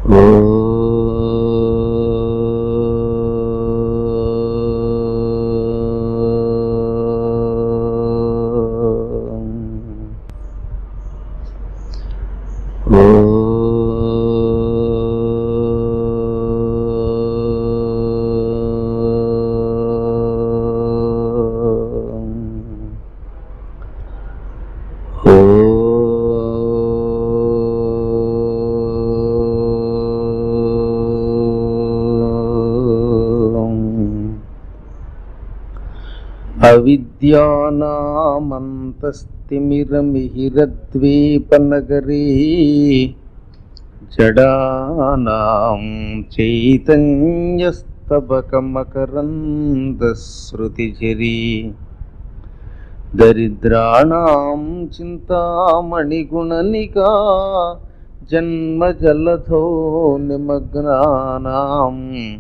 అవిద్యానామంతస్తిమిరమిహిరద్వీపనగరీ జడానాం చైతన్యస్తబకమకరందశ్రుతిఝరీ దరిద్రాణాం చింతామణిగుణనికా జన్మజలధో నిమగ్నానాం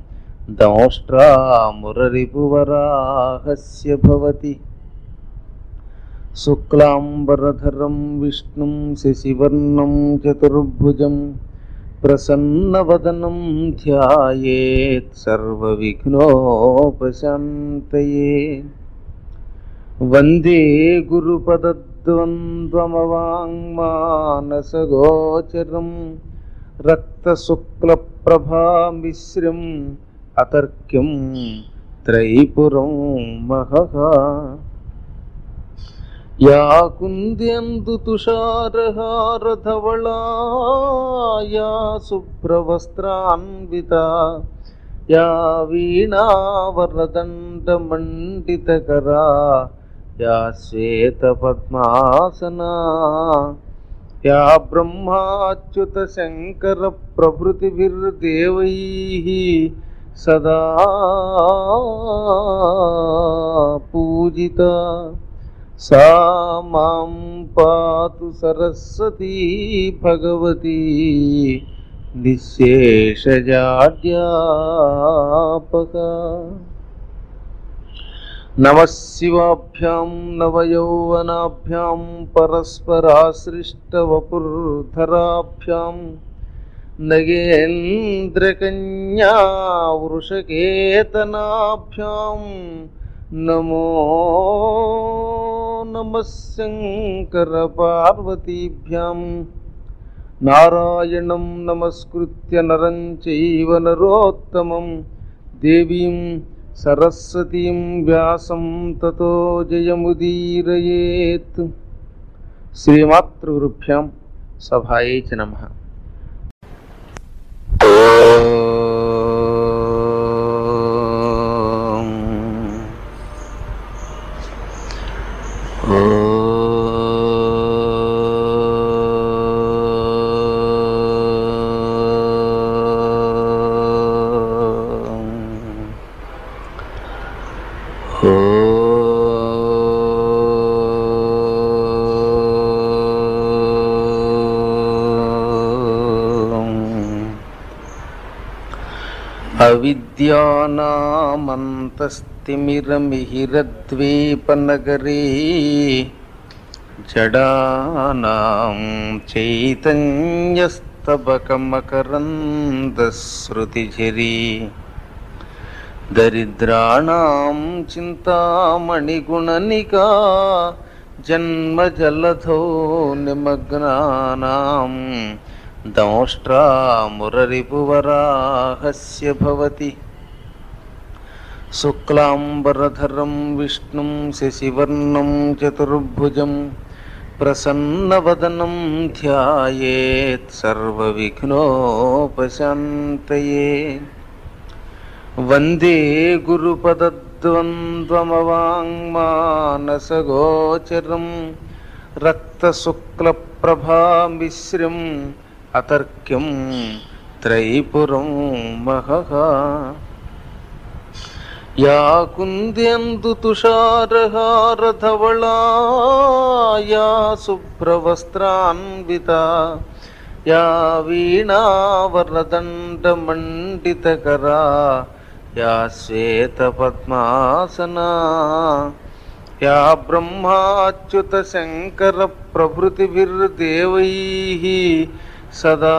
దంష్ట్రామురరిపువరాహస్య భవతి. శుక్లాంబరధరం విష్ణుం శశివర్ణం చతుర్భుజం ప్రసన్నవదనం ధ్యాయేత్ సర్వవిఘ్నోపశాంతయే. వందే గురుపదద్వంద్వమవాంగ్మానసగోచరం రక్తశుక్లప్రభామిశ్రం అతర్క్యం త్రైపురం మహః. యా కుంద్యందు తుషారహారధవళా యా శుభ్రవస్త్రాన్వితా యా వీణావరదండమండితకరా యా శ్వేతపద్మాసనా యా బ్రహ్మాచ్యుత శంకర ప్రభృతిభిర్దేవైః సదా పూజితా. సా మాం పాతు సరస్వతీ భగవతి నిశ్శేషజాడ్యాపకా. నమః శివాభ్యాం నవయౌవనాభ్యాం పరస్పరాశ్రిష్టవపుర్ధరాభ్యాం నగేంద్రకన్యా వృషకేతనాభ్యాం నమో నమః శంకర పార్వతీభ్యాం. నారాయణం నమస్కృత్య నరం చైవ నరోత్తమం దేవీం సరస్వతీం వ్యాసం తతో జయముదీరయేత్. శ్రీమాతృగురుభ్యాం సభాయై చ నమః. అవిద్యానామంతస్తిమిరమిహిరద్వీపనగరీ జడానాం చైతన్యస్తబకమకరందశ్రుతిఝరీ దరిద్రాణాం చింతామణిగుణనికా జన్మజలధో నిమగ్నానాం దంష్ట్రామురరిపువరాహస్య భవతి. శుక్లాంబరధరం విష్ణుం శశివర్ణం చతుర్భుజం ప్రసన్నవదనం ధ్యాయేత్ సర్వవిఘ్నోపశాంతయే. వందే గురుపదద్వంద్వమవాంగ్మానసగోచరం రక్తశుక్లప్రభామిశ్రం అతర్క్యం త్రైపురం మహః. యా కుంద్యందు తుషారహారధవళా యా శుభ్రవస్త్రాన్వితా యా వీణావరదండమండితకరా యా శ్వేతపద్మాసనా యా బ్రహ్మాచ్యుత శంకర ప్రభృతిభిర్దేవైః సదా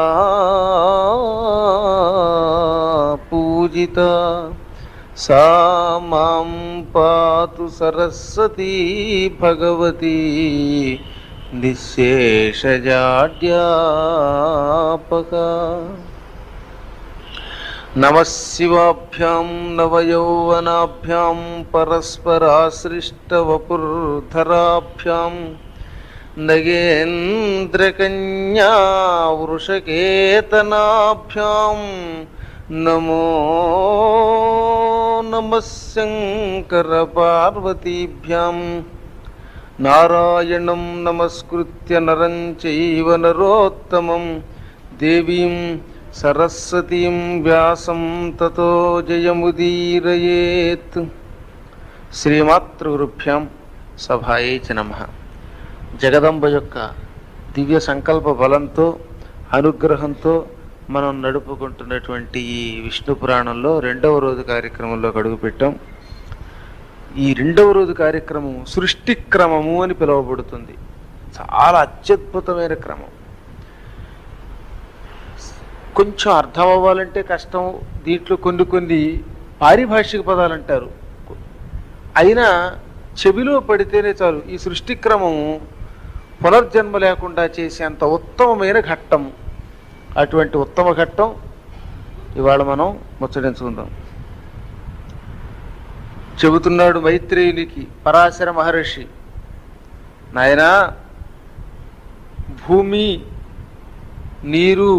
పూజిత సా మాం పాతు సరస్వతీ భగవతి నిశ్శేషజాడ్యాపక. నమః శివాభ్యాం నవయౌవనాభ్యాం పరస్పరాశ్రిష్టవపుర్ధరాభ్యాం నగేంద్రకన్యా వృషకేతనాభ్యాం నమో నమః శంకర పార్వతీభ్యాం. నారాయణం నమస్కృత్య నరం చైవ నరోత్తమం దేవీం సరస్వతీం వ్యాసం తతో జయముదీరయేత్. శ్రీమాతృగురుభ్యాం సభాయై చ నమః. జగదంబ యొక్క దివ్య సంకల్ప బలంతో అనుగ్రహంతో మనం నడుపుకుంటున్నటువంటి ఈ విష్ణు పురాణంలో 2వ రోజు కార్యక్రమంలో అడుగుపెట్టాం. ఈ 2వ రోజు కార్యక్రమం సృష్టి క్రమము అని పిలువబడుతుంది. చాలా అత్యద్భుతమైన క్రమం. కొంచెం అర్థం అవ్వాలంటే కష్టం. దీంట్లో కొన్ని పారిభాషిక పదాలు అంటారు, అయినా చెవిలో పడితేనే చాలు. ఈ సృష్టి క్రమము పునర్జన్మ లేకుండా చేసేంత ఉత్తమమైన ఘట్టం. అటువంటి ఉత్తమ ఘట్టం ఇవాళ మనం ముచ్చటించుకుందాం. చెబుతున్నాడు మైత్రేయునికి పరాశర మహర్షి, నాయనా, భూమి, నీరు,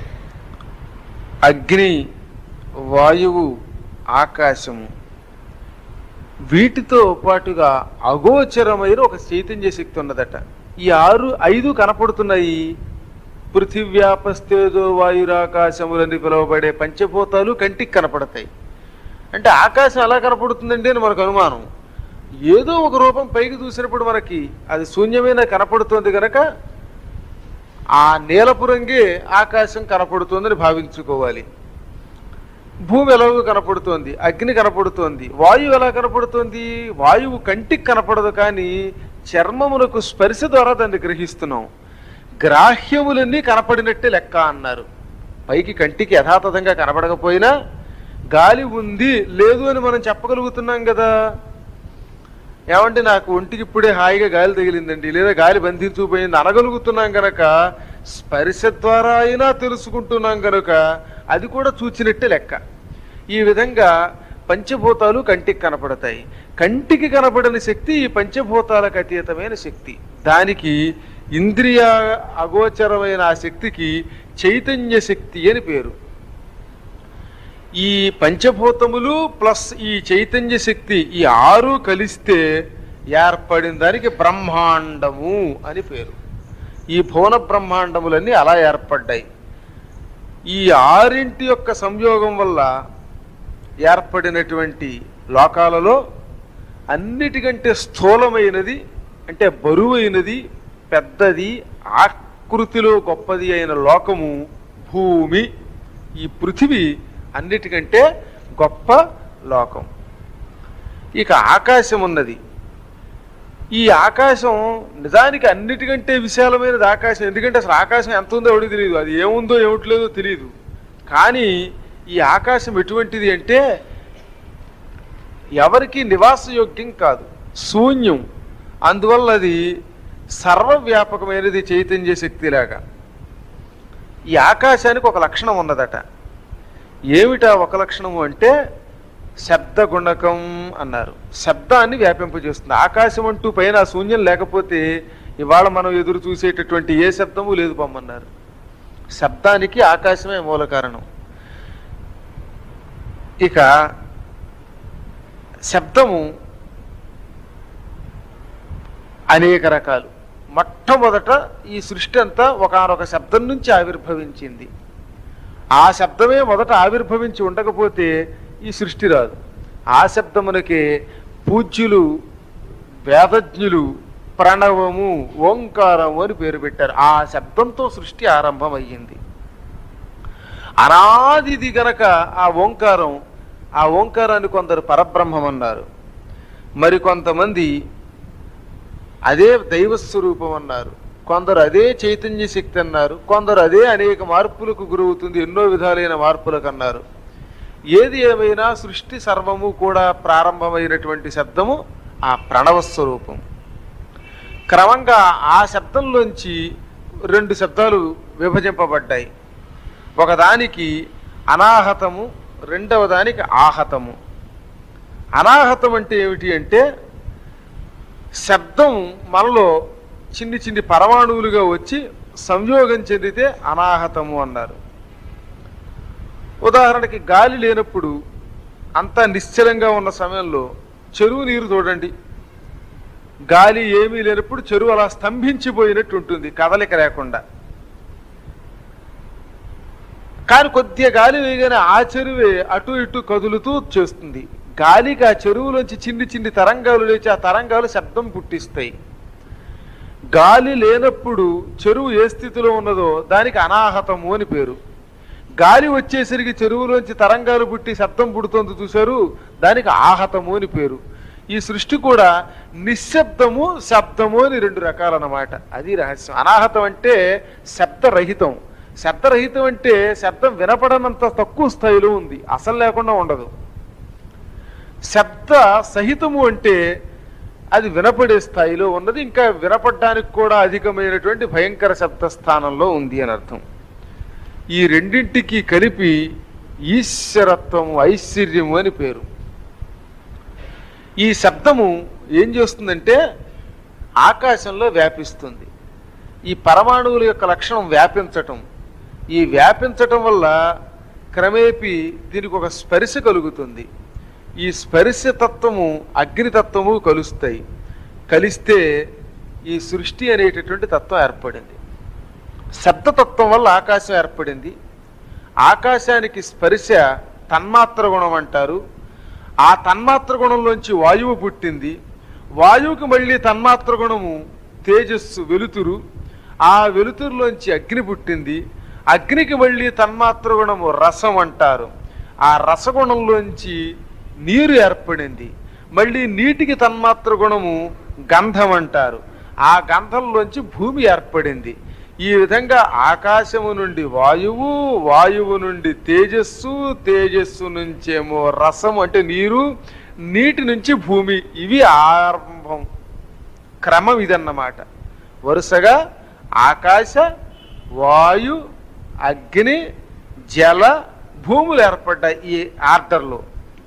అగ్ని, వాయువు, ఆకాశము, వీటితో పాటుగా అగోచరమైన ఒక చైతన్య శక్తి ఉన్నదట. ఈ 5 కనపడుతున్నాయి. పృథివ్యాపస్తేజో వాయురాకాశములని పిలువబడే పంచభూతాలు కంటికి కనపడతాయి. అంటే ఆకాశం ఎలా కనపడుతుందండి అని మనకు అనుమానం. ఏదో ఒక రూపం పైకి చూసినప్పుడు మనకి అది శూన్యమైన కనపడుతుంది కనుక ఆ నీలపు రంగే ఆకాశం కనపడుతుందని భావించుకోవాలి. భూమి ఎలాగో కనపడుతోంది, అగ్ని కనపడుతోంది, వాయువు ఎలా కనపడుతోంది? వాయువు కంటికి కనపడదు, కానీ చర్మమునకు స్పర్శ ద్వారా దాన్ని గ్రహిస్తున్నాం. గ్రాహ్యములన్నీ కనపడినట్టే లెక్క అన్నారు. పైకి కంటికి యథాతథంగా కనపడకపోయినా గాలి ఉంది లేదు అని మనం చెప్పగలుగుతున్నాం కదా. ఏమంటే నాకు ఒంటికి ఇప్పుడే హాయిగా గాలి తగిలిందండి, లేదా గాలి బంధించుకుపోయింది అనగలుగుతున్నాం కనుక, స్పర్శ ద్వారా అయినా తెలుసుకుంటున్నాం కనుక అది కూడా చూచినట్టే లెక్క. ఈ విధంగా పంచభూతాలు కంటికి కనపడతాయి. కంటికి కనపడని శక్తి ఈ పంచభూతాలకు అతీతమైన శక్తి. దానికి ఇంద్రియ అగోచరమైన ఆ శక్తికి చైతన్య శక్తి అని పేరు. ఈ పంచభూతములు ప్లస్ ఈ చైతన్య శక్తి, ఈ 6 కలిస్తే ఏర్పడిన దానికి బ్రహ్మాండము అని పేరు. ఈ భువన బ్రహ్మాండములన్నీ అలా ఏర్పడ్డాయి. ఈ 6 యొక్క సంయోగం వల్ల ఏర్పడినటువంటి లోకాలలో అన్నిటికంటే స్థూలమైనది, అంటే బరువైనది, పెద్దది, ఆకృతిలో గొప్పది అయిన లోకము భూమి. ఈ పృథివీ అన్నిటికంటే గొప్ప లోకం. ఇక ఆకాశం ఉన్నది. ఈ ఆకాశం నిజానికి అన్నిటికంటే విశాలమైనది ఆకాశం. ఎందుకంటే అసలు ఆకాశం ఎంత ఉందో ఎవరికి తెలియదు, అది ఏముందో ఏమిట్లేదో తెలియదు. కానీ ఈ ఆకాశం ఎటువంటిది అంటే ఎవరికి నివాసయోగ్యం కాదు, శూన్యం. అందువల్ల అది సర్వవ్యాపకమైనది, చైతన్య శక్తిలాగా. ఈ ఆకాశానికి ఒక లక్షణం ఉన్నదట. ఏమిటా ఒక లక్షణము అంటే శబ్ద గుణకం అన్నారు. శబ్దాన్ని వ్యాపింపజేస్తుంది. ఆకాశం అంటూ పైన శూన్యం లేకపోతే ఇవాళ మనం ఎదురు చూసేటటువంటి ఏ శబ్దము లేదు పొమ్మన్నారు. శబ్దానికి ఆకాశమే మూల కారణం. ఇక శబ్దము అనేక రకాలు. మొట్టమొదట ఈ సృష్టి అంతా ఒకానొక శబ్దం నుంచి ఆవిర్భవించింది. ఆ శబ్దమే మొదట ఆవిర్భవించి ఉండకపోతే ఈ సృష్టి రాదు. ఆ శబ్దమునకే పూజ్యులు, వేదజ్ఞులు ప్రణవము, ఓంకారము అని పేరు పెట్టారు. ఆ శబ్దంతో సృష్టి ఆరంభమయ్యింది. అనాదిది గనక ఆ ఓంకారం, ఆ ఓంకారాన్ని కొందరు పరబ్రహ్మం అన్నారు, మరికొంతమంది అదే దైవస్వరూపం అన్నారు, కొందరు అదే చైతన్య శక్తి అన్నారు, కొందరు అదే అనేక మార్పులకు గురవుతుంది, ఎన్నో విధాలైన మార్పులకు అన్నారు. ఏది ఏమైనా సృష్టి సర్వము కూడా ప్రారంభమైనటువంటి శబ్దము ఆ ప్రణవ స్వరూపం. క్రమంగా ఆ శబ్దంలోంచి రెండు శబ్దాలు విభజింపబడ్డాయి. ఒకదానికి అనాహతము, రెండవ దానికి ఆహతము. అనాహతం అంటే ఏమిటి అంటే శబ్దం మనలో చిన్ని చిన్ని పరమాణువులుగా వచ్చి సంయోగం చెందితే అనాహతము అన్నారు. ఉదాహరణకి గాలి లేనప్పుడు అంతా నిశ్చలంగా ఉన్న సమయంలో చెరువు నీరు చూడండి, గాలి ఏమీ లేనప్పుడు చెరువు అలా స్తంభించిపోయినట్టు ఉంటుంది, కదలిక లేకుండా. కానీ కొద్దిగా గాలి వేయగానే ఆ చెరువే అటు ఇటు కదులుతూ చేస్తుంది. గాలికి ఆ చెరువులోంచి చిన్ని చిన్ని తరంగాలు లేచి ఆ తరంగాలు శబ్దం పుట్టిస్తాయి. గాలి లేనప్పుడు చెరువు ఏ స్థితిలో ఉన్నదో దానికి అనాహతము అని పేరు. గాలి వచ్చేసరికి చెరువులోంచి తరంగాలు పుట్టి శబ్దం పుడుతోంది చూశారు, దానికి ఆహతము అని పేరు. ఈ సృష్టి కూడా నిశ్శబ్దము, శబ్దము అని రెండు రకాలన్నమాట. అది రహస్యం. అనాహతం అంటే శబ్దరహితం. శబ్దరహితం అంటే శబ్దం వినపడనంత తక్కువ స్థాయిలో ఉంది, అసలు లేకుండా ఉండదు. శబ్ద సహితము అంటే అది వినపడే స్థాయిలో ఉన్నది, ఇంకా వినపడడానికి కూడా అధికమైనటువంటి భయంకర శబ్ద స్థానంలో ఉంది అని అర్థం. ఈ రెండింటికి కలిపి ఈశ్వరత్వము, ఐశ్వర్యము అని పేరు. ఈ శబ్దము ఏం చేస్తుందంటే ఆకాశంలో వ్యాపిస్తుంది. ఈ పరమాణువుల యొక్క లక్షణం వ్యాపించటం. ఈ వ్యాపించటం వల్ల క్రమేపీ దీనికి ఒక స్పర్శ కలుగుతుంది. ఈ స్పర్శ తత్వము అగ్నితత్వము కలుస్తాయి. కలిస్తే ఈ సృష్టి అనేటటువంటి తత్వం ఏర్పడింది. శబ్దతత్వం వల్ల ఆకాశం ఏర్పడింది. ఆకాశానికి స్పర్శ తన్మాత్ర గుణం అంటారు. ఆ తన్మాత్ర గుణంలోంచి వాయువు పుట్టింది. వాయువుకి మళ్ళీ తన్మాత్ర గుణము తేజస్సు, వెలుతురు. ఆ వెలుతురులోంచి అగ్ని పుట్టింది. అగ్నికి మళ్ళీ తన్మాత్ర గుణము రసం అంటారు. ఆ రసగుణంలోంచి నీరు ఏర్పడింది. మళ్ళీ నీటికి తన్మాత్ర గుణము గంధం అంటారు. ఆ గంధంలోంచి భూమి ఏర్పడింది. ఈ విధంగా ఆకాశము నుండి వాయువు, వాయువు నుండి తేజస్సు, తేజస్సు నుంచేమో రసము అంటే నీరు, నీటి నుంచి భూమి. ఇవి ఆరంభం, క్రమం ఇదన్నమాట. వరుసగా ఆకాశ, వాయు, అగ్ని, జల, భూములు ఏర్పడ్డాయి ఈ ఆర్డర్లో.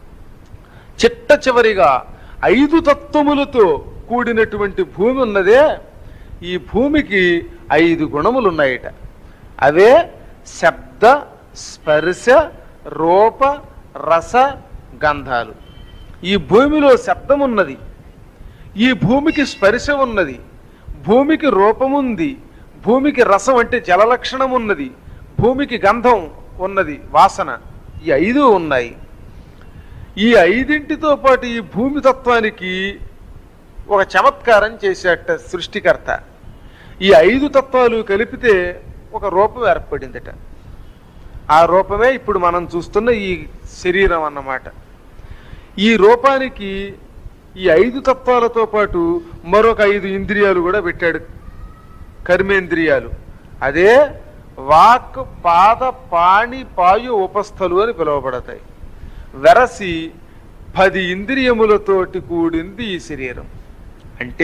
చిట్ట చివరిగా 5 తత్వములతో కూడినటువంటి భూమి ఉన్నదే, ఈ భూమికి 5 గుణములు ఉన్నాయట. అవే శబ్ద, స్పర్శ, రూప, రస, గంధాలు. ఈ భూమిలో శబ్దం ఉన్నది, ఈ భూమికి స్పర్శ ఉన్నది, భూమికి రూపముంది, భూమికి రసం అంటే జలలక్షణం ఉన్నది, భూమికి గంధం ఉన్నది, వాసన. ఈ 5 ఉన్నాయి. ఈ 5ంటితో పాటు ఈ భూమి తత్వానికి ఒక చమత్కారం చేసేట సృష్టికర్త. ఈ 5 తత్వాలు కలిపితే ఒక రూపం ఏర్పడిందట. ఆ రూపమే ఇప్పుడు మనం చూస్తున్న ఈ శరీరం అన్నమాట. ఈ రూపానికి ఈ 5 తత్వాలతో పాటు మరొక 5 ఇంద్రియాలు కూడా పెట్టాడు, కర్మేంద్రియాలు. అదే వాక్, పాద, పాణి, పాయు, ఉపస్థలు అని పిలువబడతాయి. వెరసి 10 ఇంద్రియములతోటి కూడింది ఈ శరీరం. అంటే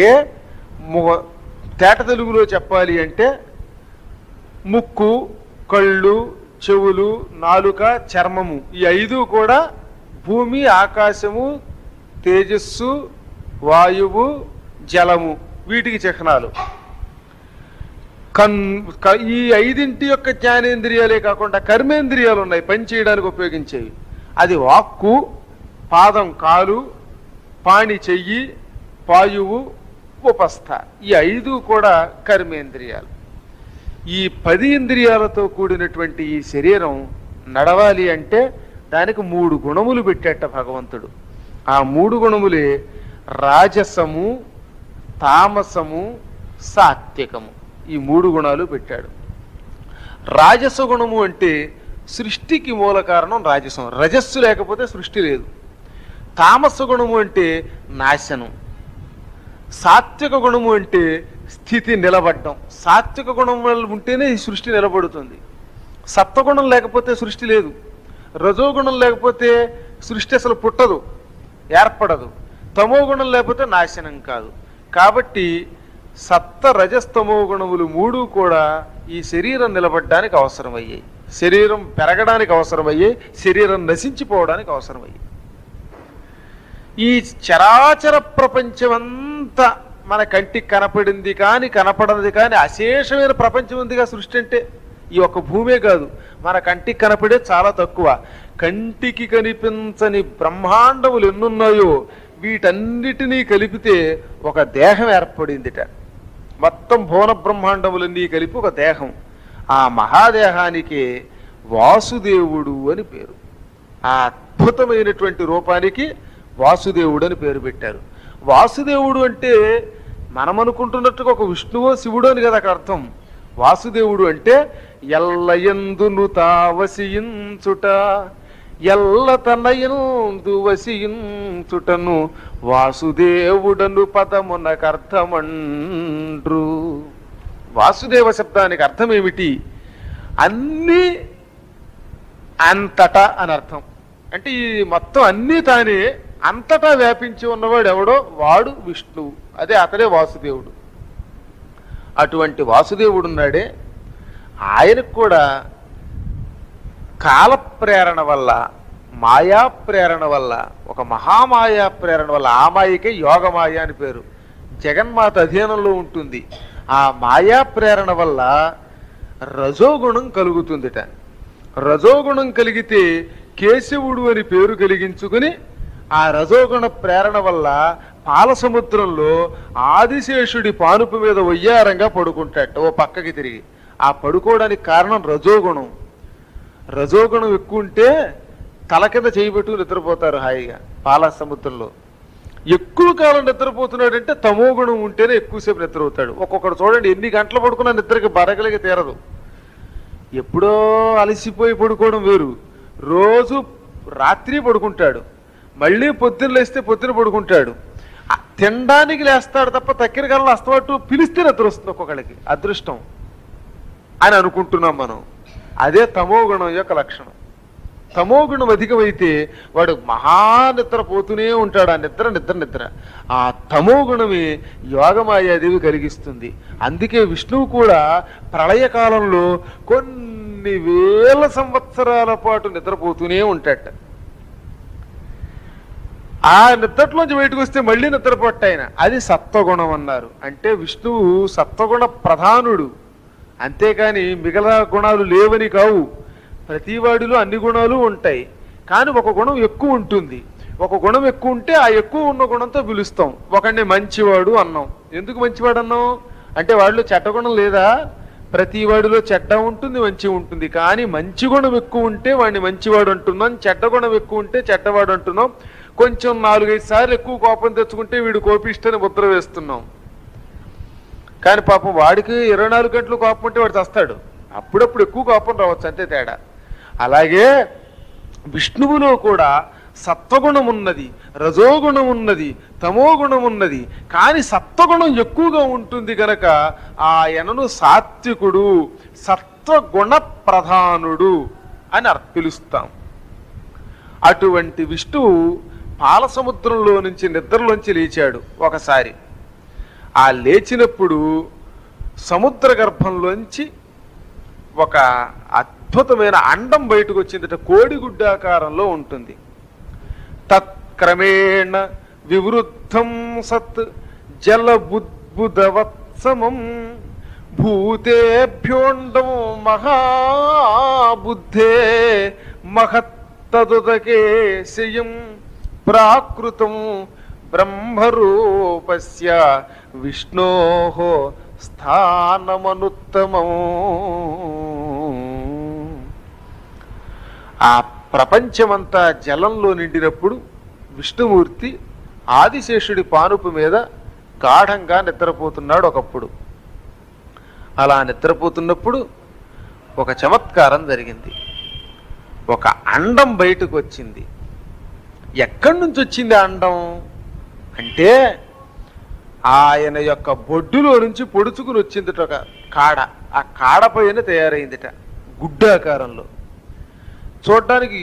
తేట తెలుగులో చెప్పాలి అంటే ముక్కు, కళ్ళు, చెవులు, నాలుక, చర్మము, ఈ 5 కూడా భూమి, ఆకాశము, తేజస్సు, వాయువు, జలము, వీటికి చిహ్నాలు. ఈ 5ంటి యొక్క జ్ఞానేంద్రియాలే కాకుండా కర్మేంద్రియాలు ఉన్నాయి, పని చేయడానికి ఉపయోగించేవి. అది వాక్కు, పాదం కాలు, పాణి చెయ్యి, పాయువు, ఉపస్థ. ఈ 5 కూడా కర్మేంద్రియాలు. ఈ 10 ఇంద్రియాలతో కూడినటువంటి ఈ శరీరం నడవాలి అంటే దానికి 3 గుణములు పెట్టేట భగవంతుడు. ఆ 3 గుణములే రాజసము, తామసము, సాత్వికము. ఈ 3 గుణాలు పెట్టాడు. రాజస గుణము అంటే సృష్టికి మూల కారణం రాజసం. రజస్సు లేకపోతే సృష్టి లేదు. తామస గుణము అంటే నాశనం. సాత్విక గుణము అంటే స్థితి నిలబడ్డం. సాత్విక గుణం వల్ల ఉంటేనే ఈ సృష్టి నిలబడుతుంది. సత్వగుణం లేకపోతే సృష్టి లేదు. రజోగుణం లేకపోతే సృష్టి అసలు పుట్టదు, ఏర్పడదు. తమో గుణం లేకపోతే నాశనం కాదు. కాబట్టి సప్త రజస్తమో గుణములు మూడు కూడా ఈ శరీరం నిలబడడానికి అవసరమయ్యాయి, శరీరం పెరగడానికి అవసరమయ్యాయి, శరీరం నశించిపోవడానికి అవసరమయ్యాయి. ఈ చరాచర ప్రపంచమంతా మన కంటికి కనపడింది కానీ కనపడనిది కానీ అశేషమైన ప్రపంచం ఉందిగా సృష్టి అంటే. ఈ ఒక్క భూమే కాదు, మన కంటికి కనపడే చాలా తక్కువ. కంటికి కనిపించని బ్రహ్మాండములు ఎన్నున్నాయో వీటన్నిటినీ కలిపితే ఒక దేహం ఏర్పడిందిట. మొత్తం భువన బ్రహ్మాండములన్నీ కలిపి ఒక దేహం. ఆ మహాదేహానికి వాసుదేవుడు అని పేరు. ఆ అద్భుతమైనటువంటి రూపానికి వాసుదేవుడు అని పేరు పెట్టారు. వాసుదేవుడు అంటే మనం అనుకుంటున్నట్టుగా ఒక విష్ణువో శివుడు అని కదా అక్కడ అర్థం. వాసుదేవుడు అంటే ఎల్లయందును తావసించుట, ఎల్ల తనయందు వసించుటను వాసుదేవుడను పదమునకర్థమండ్రు. వాసుదేవ శబ్దానికి అర్థం ఏమిటి? అన్నీ అంతటా అని అర్థం. అంటే ఈ మొత్తం అన్నీ తానే అంతటా వ్యాపించి ఉన్నవాడు ఎవడో వాడు విష్ణువు, అదే అతడే వాసుదేవుడు. అటువంటి వాసుదేవుడు ఉన్నాడే, ఆయనకు కూడా కాల ప్రేరణ వల్ల, మాయా ప్రేరణ వల్ల, ఒక మహామాయా ప్రేరణ వల్ల, ఆ మాయకే యోగమాయ అని పేరు, జగన్మాత అధీనంలో ఉంటుంది. ఆ మాయా ప్రేరణ వల్ల రజోగుణం కలుగుతుందిట. రజోగుణం కలిగితే కేశవుడు అని పేరు కలిగించుకుని ఆ రజోగుణ ప్రేరణ వల్ల పాల సముద్రంలో ఆదిశేషుడి పానుపు మీద వయ్యారంగా పడుకుంటాట ఓ పక్కకి తిరిగి. ఆ పడుకోవడానికి కారణం రజోగుణం. రజోగుణం ఎక్కువ ఉంటే తల కింద చేయబెట్టుకుని నిద్రపోతారు హాయిగా పాల సముద్రంలో. ఎక్కువ కాలం నిద్రపోతున్నాడంటే తమో గుణం ఉంటేనే ఎక్కువసేపు నిద్రపోతాడు. ఒక్కొక్కడు చూడండి ఎన్ని గంటలు పడుకున్నా నిద్రకి బరగలిగి తీరదు. ఎప్పుడో అలసిపోయి పడుకోవడం వేరు, రోజు రాత్రి పడుకుంటాడు, మళ్ళీ పొద్దున్న లేస్తే పొద్దున పడుకుంటాడు. తినడానికి లేస్తాడు తప్ప తక్కిన కాలంలో అస్తమాటు పిలిస్తే నిద్ర వస్తుంది ఒక్కొక్కడికి. అదృష్టం అని అనుకుంటున్నాం మనం. అదే తమో గుణం యొక్క లక్షణం. తమో గుణం అధికమైతే వాడు మహా నిద్రపోతూనే ఉంటాడు. ఆ నిద్ర నిద్ర నిద్ర ఆ తమో గుణమే యోగమాయాదేవి కలిగిస్తుంది. అందుకే విష్ణువు కూడా ప్రళయకాలంలో కొన్ని వేల సంవత్సరాల పాటు నిద్రపోతూనే ఉంటాట. ఆ నిద్రలోంచి బయటకు వస్తే మళ్ళీ నిద్రపోట్టాయన. అది సత్వగుణం అన్నారు. అంటే విష్ణువు సత్వగుణ ప్రధానుడు, అంతేకాని మిగతా గుణాలు లేవని కావు. ప్రతివాడిలో అన్ని గుణాలు ఉంటాయి, కానీ ఒక గుణం ఎక్కువ ఉంటుంది. ఒక గుణం ఎక్కువ ఉంటే ఆ ఎక్కువ ఉన్న గుణంతో పిలుస్తాం. ఒకడిని మంచివాడు అన్నాం. ఎందుకు మంచివాడు అన్నాం అంటే వాడిలో చెడ్డ గుణం లేదా? ప్రతి వాడిలో చెడ్డ ఉంటుంది, మంచి ఉంటుంది. కానీ మంచి గుణం ఎక్కువ ఉంటే వాడిని మంచివాడు అంటున్నాం, చెడ్డ గుణం ఎక్కువ ఉంటే చెడ్డవాడు అంటున్నాం. కొంచెం 4-5 సార్లు ఎక్కువ కోపం తెచ్చుకుంటే వీడు కోపిష్టని ముద్ర వేస్తున్నాం. కానీ పాపం వాడికి 24 గంటలు కోపం ఉంటే వాడు చస్తాడు. అప్పుడప్పుడు ఎక్కువ కోపం రావచ్చు, అంతే తేడా. అలాగే విష్ణువులో కూడా సత్వగుణం ఉన్నది, రజోగుణం ఉన్నది, తమో గుణం ఉన్నది. కానీ సత్వగుణం ఎక్కువగా ఉంటుంది కనుక ఆయనను సాత్వికుడు, సత్వగుణ ప్రధానుడు అని పిలుస్తాం. అటువంటి విష్ణువు పాల సముద్రంలో నుంచి నిద్రలోంచి లేచాడు ఒకసారి. ఆ లేచినప్పుడు సముద్ర గర్భంలోంచి ఒక అద్భుతమైన అండం బయటకు వచ్చిందట. కోడిగుడ్డాకారంలో ఉంటుంది. తత్క్రమేణ వివృద్ధం సత్ జలబుద్బుదవత్సమం భూతేభ్యోండం మహాబుద్ధే మహత్తదుదకే శయం ప్రాకృతం బ్రహ్మరూపస్య విష్ణోః స్థానమనుత్తమం. ఆ ప్రపంచమంతా జలంలో నిండినప్పుడు విష్ణుమూర్తి ఆదిశేషుడి పానుపు మీద గాఢంగా నిద్రపోతున్నాడు ఒకప్పుడు. అలా నిద్రపోతున్నప్పుడు ఒక చమత్కారం జరిగింది. ఒక అండం బయటకు వచ్చింది. ఎక్కడి నుంచి వచ్చింది ఆ అండం అంటే ఆయన యొక్క బొడ్డులో నుంచి పొడుచుకుని వచ్చిందిట ఒక కాడ. ఆ కాడ పైన తయారైందిట గుడ్డాకారంలో. చూడ్డానికి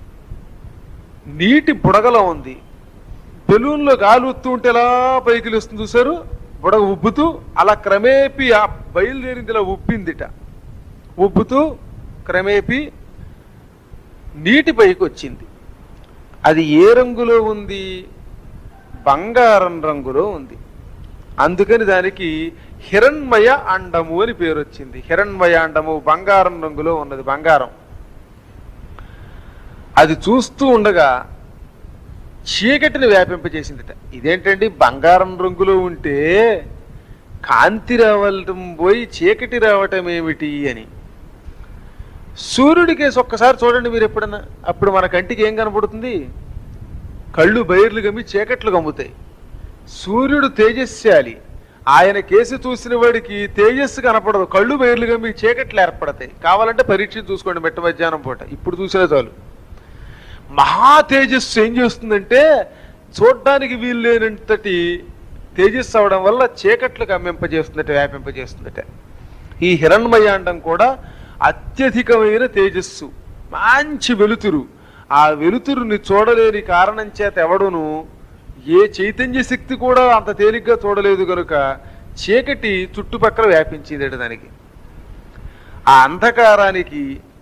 నీటి బుడగలో ఉంది. బెలూన్లో గాలి ఉత్తూ ఉంటే ఎలా పైకి లేస్తుంది చూసారు, బుడగ ఉబ్బుతూ అలా క్రమేపీ ఆ బయలుదేరింది, ఇలా ఉబ్బిందిట. ఉబ్బుతూ క్రమేపీ నీటి పైకి వచ్చింది. అది ఏ రంగులో ఉంది? బంగారం రంగులో ఉంది. అందుకని దానికి హిరణ్మయ అండము అని పేరు వచ్చింది. హిరణ్మయ అండము బంగారం రంగులో ఉన్నది, బంగారం. అది చూస్తూ ఉండగా చీకటిని వ్యాపింపజేసిందిట. ఇదేంటండి బంగారం రంగులో ఉంటే కాంతి రావటం పోయి చీకటి రావటం ఏమిటి అని. సూర్యుడి కేసు ఒక్కసారి చూడండి మీరు ఎప్పుడన్నా. అప్పుడు మన కంటికి ఏం కనపడుతుంది? కళ్ళు బైర్లు గమ్మి చీకట్లు గమ్ముతాయి. సూర్యుడు తేజస్శాలి, ఆయన కేసు చూసిన వాడికి తేజస్సు కనపడదు, కళ్ళు బైర్లు గమ్మి చీకట్లు ఏర్పడతాయి. కావాలంటే పరీక్ష చూసుకోండి మెట్ట మధ్యాహ్నం పూట, ఇప్పుడు చూసినా చాలు. మహా తేజస్సు ఏం చేస్తుందంటే చూడ్డానికి వీలు లేనంతటి తేజస్సు అవడం వల్ల చీకట్లు కమ్మింపజేస్తుందట, వ్యాపింపజేస్తుందట. ఈ హిరణ్మయాండం కూడా అత్యధికమైన తేజస్సు, మంచి వెలుతురు. ఆ వెలుతురుని చూడలేని కారణం చేత ఎవడును ఏ చైతన్య శక్తి కూడా అంత తేలిగ్గా చూడలేదు కనుక చీకటి చుట్టుపక్కల వ్యాపించేదట దానికి. ఆ అంధకారానికి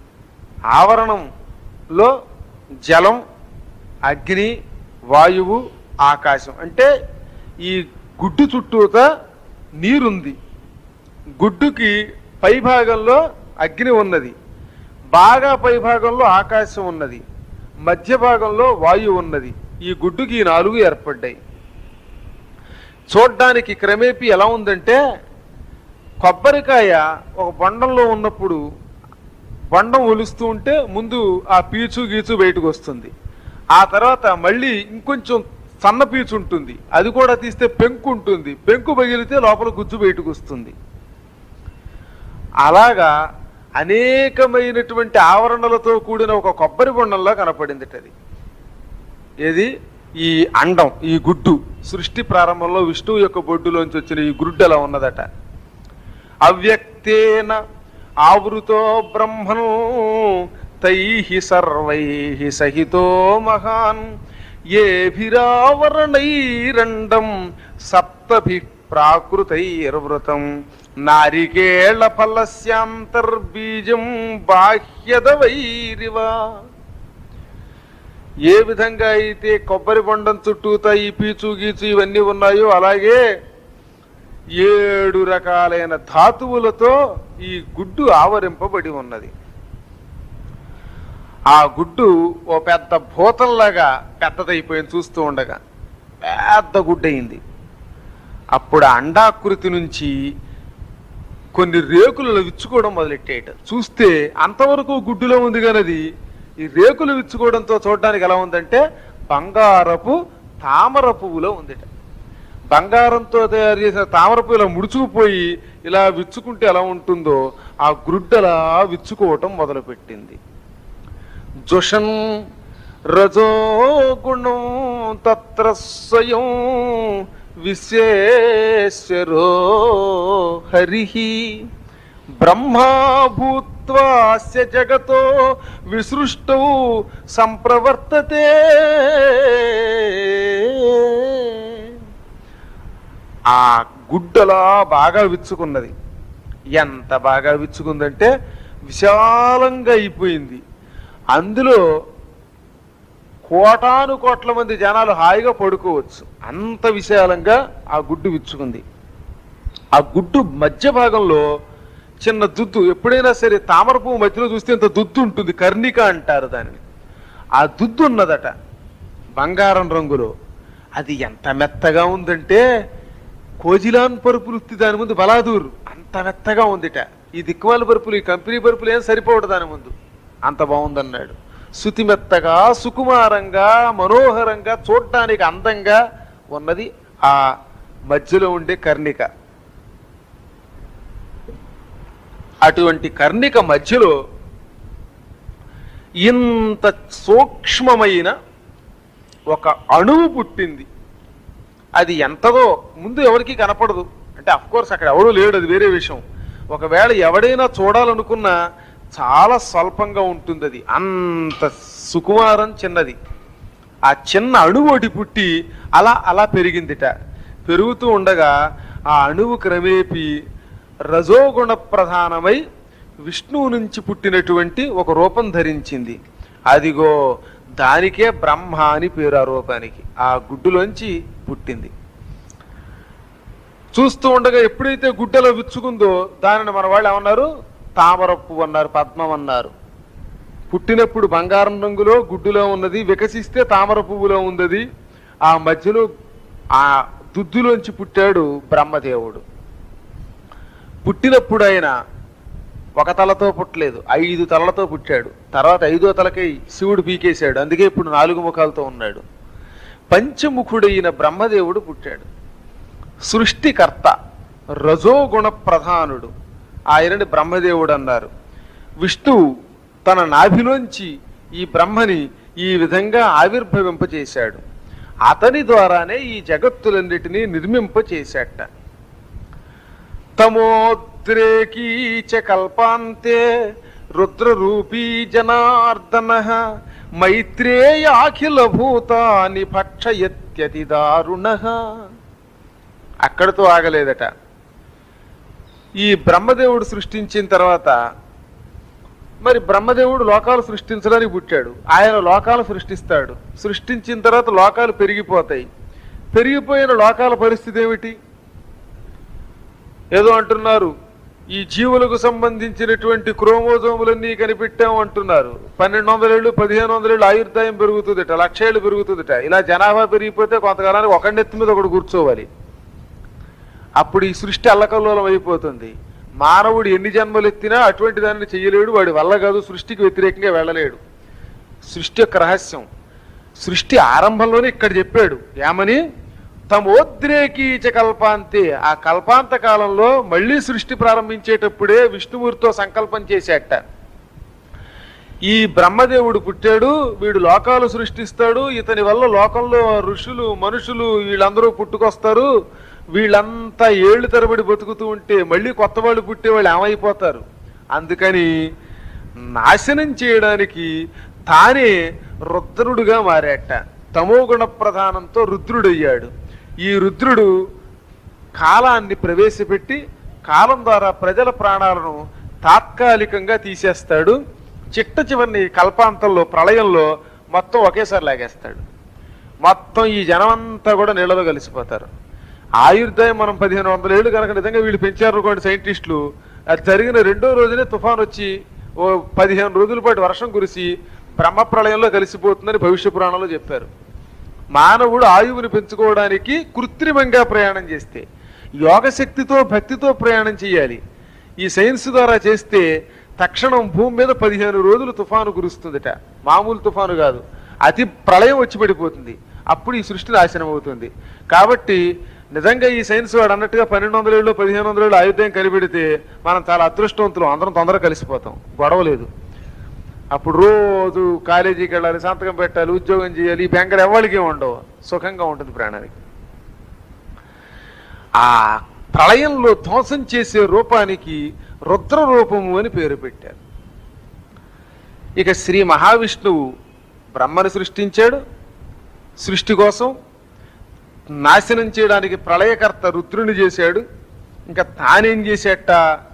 ఆవరణంలో జలం, అగ్ని, వాయువు, ఆకాశం. అంటే ఈ గుడ్డు చుట్టూత నీరుంది. గుడ్డుకి పై భాగంలో అగ్ని ఉన్నది, బాగా పై భాగంలో ఆకాశం ఉన్నది, మధ్య భాగంలో వాయువు ఉన్నది. ఈ గుడ్డుకి 4 ఏర్పడ్డాయి. చూడ్డానికి క్రమేపీ ఎలా ఉందంటే కొబ్బరికాయ ఒక బొండంలో ఉన్నప్పుడు బొండం ఒలుస్తూ ఉంటే ముందు ఆ పీచు గీచు బయటకు వస్తుంది. ఆ తర్వాత మళ్ళీ ఇంకొంచెం సన్న పీచు ఉంటుంది, అది కూడా తీస్తే పెంకు ఉంటుంది, పెంకు పగిలితే లోపల గుజ్జు బయటకు వస్తుంది. అలాగా అనేకమైనటువంటి ఆవరణలతో కూడిన ఒక కొబ్బరి బొండంలా కనపడింది అది. ఏది? ఈ అండం, ఈ గుడ్డు. సృష్టి ప్రారంభంలో విష్ణువు యొక్క బొడ్డులోంచి వచ్చిన ఈ గుడ్డు అలా ఉన్నదట. అవ్యక్తేన ఆవృతో బ్రహ్మను తైహి సర్వైహి సహితో మహాన్ ఏభిరావరణైరండం సప్తభి ప్రాకృతైర్వృతం నారికేళ ఫలస్యాంతర్బీజం బాహ్యదవైరివా. ఏ విధంగా అయితే కొబ్బరి బొండం చుట్టూతా ఈ పీచు గీచు ఇవన్నీ ఉన్నాయో అలాగే 7 రకాలైన ధాతువులతో ఈ గుడ్డు ఆవరింపబడి ఉన్నది. ఆ గుడ్డు ఓ పెద్ద భూతంలాగా పెద్దదైపోయింది. చూస్తూ ఉండగా పెద్ద గుడ్డు అయింది. అప్పుడు అండాకృతి నుంచి కొన్ని రేకులలో విచ్చుకోవడం మొదలెట్టేట. చూస్తే అంతవరకు గుడ్డులో ఉంది కానీ ఈ రేకులు విచ్చుకోవడంతో చూడడానికి ఎలా ఉందంటే బంగారపు తామర పువ్వులో ఉందిట. బంగారంతో తయారు చేసిన తామర పువ్వు ఇలా ముడుచుకుపోయి ఇలా విచ్చుకుంటే ఎలా ఉంటుందో ఆ గుడ్డలా విచ్చుకోవటం మొదలుపెట్టింది. జుషన్ రజో గుణం తత్ర స్వయం విశ్వేశ్వరో హరిహి బ్రహ్మా భూత్వాస్య జగతో విసృష్టౌ సంప్రవర్తతే. ఆ గుడ్డలా బాగా విచ్చుకున్నది. ఎంత బాగా విచ్చుకుందంటే విశాలంగా అయిపోయింది. అందులో కోటాను కోట్ల మంది జనాలు హాయిగా పడుకోవచ్చు, అంత విశాలంగా ఆ గుడ్డు విచ్చుకుంది. ఆ గుడ్డు మధ్య భాగంలో చిన్న దుద్దు, ఎప్పుడైనా సరే తామర పువ్వు మధ్యలో చూస్తే ఇంత దుద్దు ఉంటుంది, కర్ణిక అంటారు దానిని. ఆ దుద్దు ఉన్నదట బంగారం రంగులో. అది ఎంత మెత్తగా ఉందంటే కోజిలాన్ పరుపులు దాని ముందు బలాదూరు అంత మెత్తగా ఉందిట. ఈ దిక్కుమాల పరుపులు, ఈ కంపెనీ పరుపులు ఏం సరిపోవడు దాని ముందు, అంత బాగుందన్నాడు. శృతి మెత్తగా, సుకుమారంగా, మనోహరంగా, చూడటానికి అందంగా ఉన్నది ఆ మధ్యలో ఉండే కర్ణిక. అటువంటి కర్ణిక మధ్యలో ఇంత సూక్ష్మమైన ఒక అణువు పుట్టింది. అది ఎంతదో ముందు ఎవరికి కనపడదు. అంటే అఫ్కోర్స్ అక్కడ ఎవడూ లేడు, అది వేరే విషయం. ఒకవేళ ఎవడైనా చూడాలనుకున్నా చాలా స్వల్పంగా ఉంటుంది. అది అంత సుకుమారం చిన్నది. ఆ చిన్న అణువు ఒకటి పుట్టి అలా అలా పెరిగిందిట. పెరుగుతూ ఉండగా ఆ అణువు క్రమేపీ రజోగుణ ప్రధానమై విష్ణువు నుంచి పుట్టినటువంటి ఒక రూపం ధరించింది. అదిగో దానికే బ్రహ్మ అని పేరు. ఆ రూపానికి ఆ గుడ్డులోంచి పుట్టింది. చూస్తూ ఉండగా ఎప్పుడైతే గుడ్డలో విచ్చుకుందో దానిని మన వాళ్ళు ఏమన్నారు? తామర పువ్వు అన్నారు, పద్మం అన్నారు. పుట్టినప్పుడు బంగారం రంగులో గుడ్డులో ఉన్నది, వికసిస్తే తామర పువ్వులో ఉన్నది. ఆ మధ్యలో ఆ దుద్దులోంచి పుట్టాడు బ్రహ్మదేవుడు. పుట్టినప్పుడు ఆయన ఒక తలతో పుట్టలేదు, 5 తలలతో పుట్టాడు. తర్వాత 5వ తలకై శివుడు పీకేశాడు, అందుకే ఇప్పుడు 4 ముఖాలతో ఉన్నాడు. పంచముఖుడైన బ్రహ్మదేవుడు పుట్టాడు. సృష్టికర్త, రజోగుణ ప్రధానుడు, ఆయనని బ్రహ్మదేవుడు అన్నారు. విష్ణువు తన నాభిలోంచి ఈ బ్రహ్మని ఈ విధంగా ఆవిర్భవింపచేశాడు. అతని ద్వారానే ఈ జగత్తులన్నిటినీ నిర్మింపచేశాట. తమోద్రేకీచ కల్పాంతే రుద్రరూపీ జనార్దన మైత్రేయాఖిల భూతాని భక్షయత్యతి దారుణ. అక్కడితో ఆగలేదట. ఈ బ్రహ్మదేవుడు సృష్టించిన తర్వాత మరి బ్రహ్మదేవుడు లోకాలు సృష్టించడానికి పుట్టాడు. ఆయన లోకాలు సృష్టిస్తాడు. సృష్టించిన తర్వాత లోకాలు పెరిగిపోతాయి. పెరిగిపోయిన లోకాల పరిస్థితి ఏమిటి? ఏదో అంటున్నారు, ఈ జీవులకు సంబంధించినటువంటి క్రోమోజోములన్నీ కనిపెట్టాము అంటున్నారు. 1200 ఏళ్ళు 1500 ఏళ్ళు ఆయుర్దాయం పెరుగుతుందట, 1,00,000 ఏళ్ళు పెరుగుతుందట. ఇలా జనాభా పెరిగిపోతే కొంతకాలానికి ఒకళ్ళెత్తి మీద ఒకడు కూర్చోవాలి. అప్పుడు ఈ సృష్టి అల్లకల్లోలం అయిపోతుంది. మానవుడు ఎన్ని జన్మలు ఎత్తినా అటువంటి దాన్ని చెయ్యలేడు, వాడి వల్ల కాదు, సృష్టికి వ్యతిరేకంగా వెళ్ళలేడు. సృష్టి యొక్క రహస్యం సృష్టి ఆరంభంలోనే ఇక్కడ చెప్పాడు. ఏమని? తమోద్రేకీచ కల్పాంతే. ఆ కల్పాంత కాలంలో మళ్ళీ సృష్టి ప్రారంభించేటప్పుడే విష్ణుమూర్తితో సంకల్పం చేశాట. ఈ బ్రహ్మదేవుడు పుట్టాడు, వీడు లోకాలు సృష్టిస్తాడు, ఇతని వల్ల లోకంలో ఋషులు మనుషులు వీళ్ళందరూ పుట్టుకొస్తారు. వీళ్ళంతా ఏళ్ళు తరబడి బతుకుతూ ఉంటే మళ్ళీ కొత్త వాళ్ళు పుట్టేవాళ్ళు ఏమైపోతారు? అందుకని నాశనం చేయడానికి తానే రుద్రుడుగా మారాట. తమోగుణ ప్రధానంతో రుద్రుడయ్యాడు. ఈ రుద్రుడు కాలాన్ని ప్రవేశపెట్టి కాలం ద్వారా ప్రజల ప్రాణాలను తాత్కాలికంగా తీసేస్తాడు. చిట్ట చివరిని కల్పాంతంలో ప్రళయంలో మొత్తం ఒకేసారి లాగేస్తాడు. మొత్తం ఈ జనమంతా కూడా నీళ్ళలో కలిసిపోతారు. ఆయుర్దాయం మనం 1500 ఏళ్ళు కనుక నిజంగా వీళ్ళు పెంచారు అనుకోండి సైంటిస్టులు, అది జరిగిన 2వ రోజునే తుఫాన్ వచ్చి ఓ 15 రోజుల పాటు వర్షం కురిసి బ్రహ్మ ప్రళయంలో కలిసిపోతుందని భవిష్య పురాణంలో చెప్పారు. మానవుడు ఆయువుని పెంచుకోవడానికి కృత్రిమంగా ప్రయాణం చేస్తే, యోగశక్తితో భక్తితో ప్రయాణం చేయాలి. ఈ సైన్స్ ద్వారా చేస్తే తక్షణం భూమి మీద 15 రోజులు తుఫాను కురుస్తుందట. మామూలు తుఫాను కాదు, అతి ప్రళయం వచ్చి పడిపోతుంది. అప్పుడు ఈ సృష్టి నాశనం అవుతుంది. కాబట్టి నిజంగా ఈ సైన్స్ వాడు అన్నట్టుగా 1200 ఏళ్ళు 1500 ఏళ్ళు ఆయుర్దాయం కనిపెడితే మనం చాలా అదృష్టవంతులు, అందరం తొందరగా కలిసిపోతాం, గొడవ లేదు. అప్పుడు రోజు కాలేజీకి వెళ్ళాలి, సంతకం పెట్టాలి, ఉద్యోగం చేయాలి, ఈ బెంగలు ఎవరికి ఉండవు, సుఖంగా ఉంటుంది ప్రాణానికి. ఆ ప్రళయంలో ధ్వంసం చేసే రూపానికి రుద్ర రూపము అని పేరు పెట్టారు. ఇక శ్రీ మహావిష్ణువు బ్రహ్మను సృష్టించాడు. సృష్టి కోసం నాశనం చేయడానికి ప్రళయకర్త రుద్రుని చేశాడు. ఇంకా తానేం చేసేట?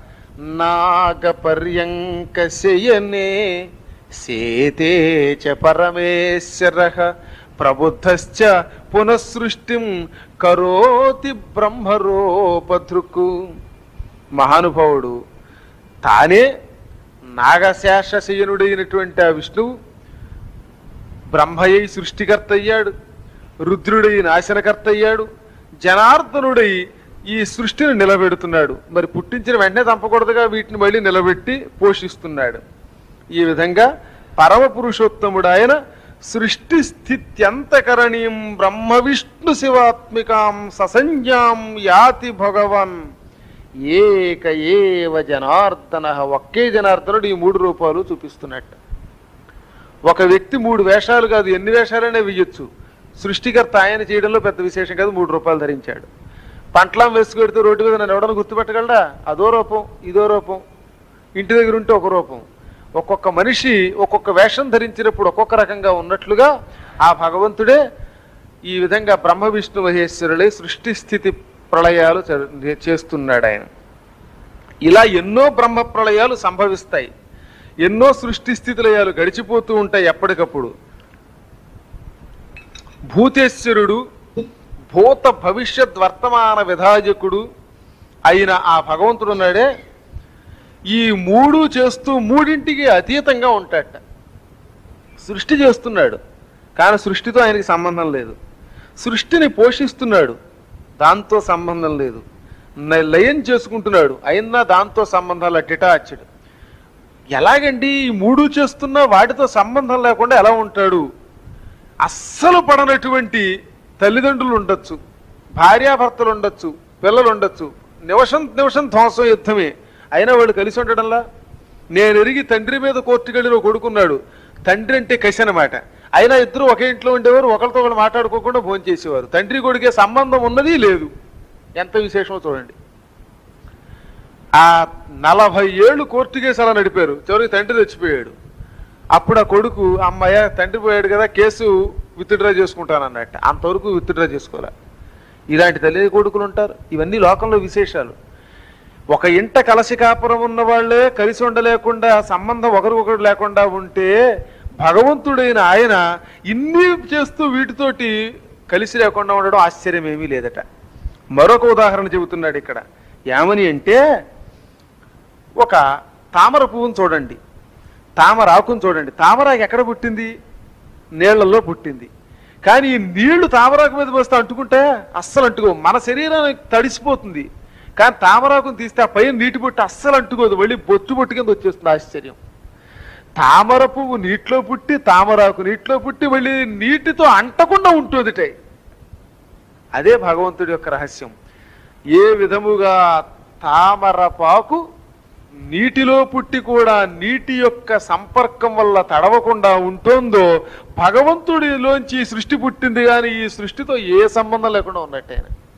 నాగపర్యంక శయనే సేతే చ పరమేశ్వరః ప్రబుద్ధశ్చ పునఃసృష్టిం కరోతి బ్రహ్మరూపధృక్. మహానుభావుడు తానే నాగశేషశయనుడైనటువంటి ఆ విష్ణువు బ్రహ్మయ్య సృష్టికర్త అయ్యాడు, రుద్రుడై నాశనకర్త అయ్యాడు, జనార్దనుడై ఈ సృష్టిని నిలబెడుతున్నాడు. మరి పుట్టించిన వెంటనే చంపకూడదుగా, వీటిని మళ్ళీ నిలబెట్టి పోషిస్తున్నాడు. ఈ విధంగా పరమ పురుషోత్తముడు ఆయన సృష్టి స్థిత్యంతకరణీయం బ్రహ్మ విష్ణు శివాత్మికాం ససంజ్ఞాం యాతి భగవన్ ఏక ఏవ జనార్దన. ఒకే జనార్దనుడు ఈ 3 రూపాలు చూపిస్తున్నట్టు. ఒక వ్యక్తి 3 వేషాలు కాదు, ఎన్ని వేషాలనే వేయొచ్చు. సృష్టికర్త ఆయన చేయడంలో పెద్ద విశేషం కాదు, 3 రూపాయలు ధరించాడు. పంటలం వేసుకెడితే రోడ్డు మీద నన్ను ఎవడన్నా గుర్తుపెట్టగలడా? అదో రూపం, ఇదో రూపం. ఇంటి దగ్గర ఉంటే ఒక రూపం. ఒక్కొక్క మనిషి ఒక్కొక్క వేషం ధరించినప్పుడు ఒక్కొక్క రకంగా ఉన్నట్లుగా ఆ భగవంతుడే ఈ విధంగా బ్రహ్మ విష్ణు మహేశ్వరులే సృష్టి స్థితి ప్రళయాలు చేస్తున్నాడు ఆయన. ఇలా ఎన్నో బ్రహ్మ ప్రళయాలు సంభవిస్తాయి, ఎన్నో సృష్టి స్థితి లయాలు గడిచిపోతూ ఉంటాయి ఎప్పటికప్పుడు. భూతేశ్వరుడు, భూత భవిష్యత్ వర్తమాన విధాయకుడు అయిన ఆ భగవంతుడు ఉన్నాడే, ఈ 3 చేస్తూ 3ంటికి అతీతంగా ఉంటాడట. సృష్టి చేస్తున్నాడు కానీ సృష్టితో ఆయనకి సంబంధం లేదు. సృష్టిని పోషిస్తున్నాడు, దాంతో సంబంధం లేదు. లయం చేసుకుంటున్నాడు, అయినా దాంతో సంబంధాలు డిటాచ్డ్. ఎలాగండి ఈ 3 చేస్తున్నా వాటితో సంబంధం లేకుండా ఎలా ఉంటాడు? అస్సలు పడనటువంటి తల్లిదండ్రులు ఉండొచ్చు, భార్యాభర్తలు ఉండొచ్చు, పిల్లలు ఉండొచ్చు, నిమిషం నిమిషం ధ్వంసం యుద్ధమే, అయినా వాళ్ళు కలిసి ఉండడంలా. నేను ఎరిగి తండ్రి మీద కోర్టుకెళ్ళిన కొడుకున్నాడు, తండ్రి అంటే కసి అనమాట. అయినా ఇద్దరు ఒకే ఇంట్లో ఉండేవారు, ఒకరితో ఒకరు మాట్లాడుకోకుండా భోజనం చేసేవారు. తండ్రి కొడుకే సంబంధం ఉన్నది లేదు. ఎంత విశేషమో చూడండి. ఆ 40 ఏళ్ళు కోర్టు కేసు అలా నడిపారు. చివరికి తండ్రి చచ్చిపోయాడు. అప్పుడు ఆ కొడుకు, అమ్మాయ తండ్రి పోయాడు కదా, కేసు విత్డ్రా చేసుకుంటానన్నట్టు. అంతవరకు విత్డ్రా చేసుకోలే. ఇలాంటి తల్లి కొడుకులు ఉంటారు. ఇవన్నీ లోకంలో విశేషాలు. ఒక ఇంట కలసి కాపురం ఉన్న వాళ్ళే కలిసి ఉండలేకుండా, సంబంధం ఒకరికొకరు లేకుండా ఉంటే, భగవంతుడైన ఆయన ఇన్ని చేస్తూ వీటితోటి కలిసి లేకుండా ఉండడం ఆశ్చర్యం ఏమీ లేదట. మరొక ఉదాహరణ చెబుతున్నాడు ఇక్కడ. ఏమని అంటే, ఒక తామర పువ్వును చూడండి, తామరాకును చూడండి. తామరాకు ఎక్కడ పుట్టింది? నీళ్లలో పుట్టింది. కానీ ఈ నీళ్లు తామరాకు మీద పోస్తే అంటుకుంటే అస్సలు అంటుకో. మన శరీరానికి తడిసిపోతుంది, కానీ తామరాకును తీస్తే ఆ పైన నీటి బొట్టు అస్సలు అంటుకోదు, మళ్ళీ బొట్టు బొట్టు కింద వచ్చేస్తుంది. ఆశ్చర్యం. తామర పువ్వు నీటిలో పుట్టి, తామరాకు నీటిలో పుట్టి, మళ్ళీ నీటితో అంటకుండా ఉంటుందిట. అదే భగవంతుడి యొక్క రహస్యం. ఏ విధముగా తామరపాకు నీటిలో పుట్టి కూడా నీటి యొక్క సంపర్కం వల్ల తడవకుండా ఉంటుందో, భగవంతుడిలోంచి సృష్టి పుట్టింది, కానీ ఈ సృష్టితో ఏ సంబంధం లేకుండా ఉన్నట్టే.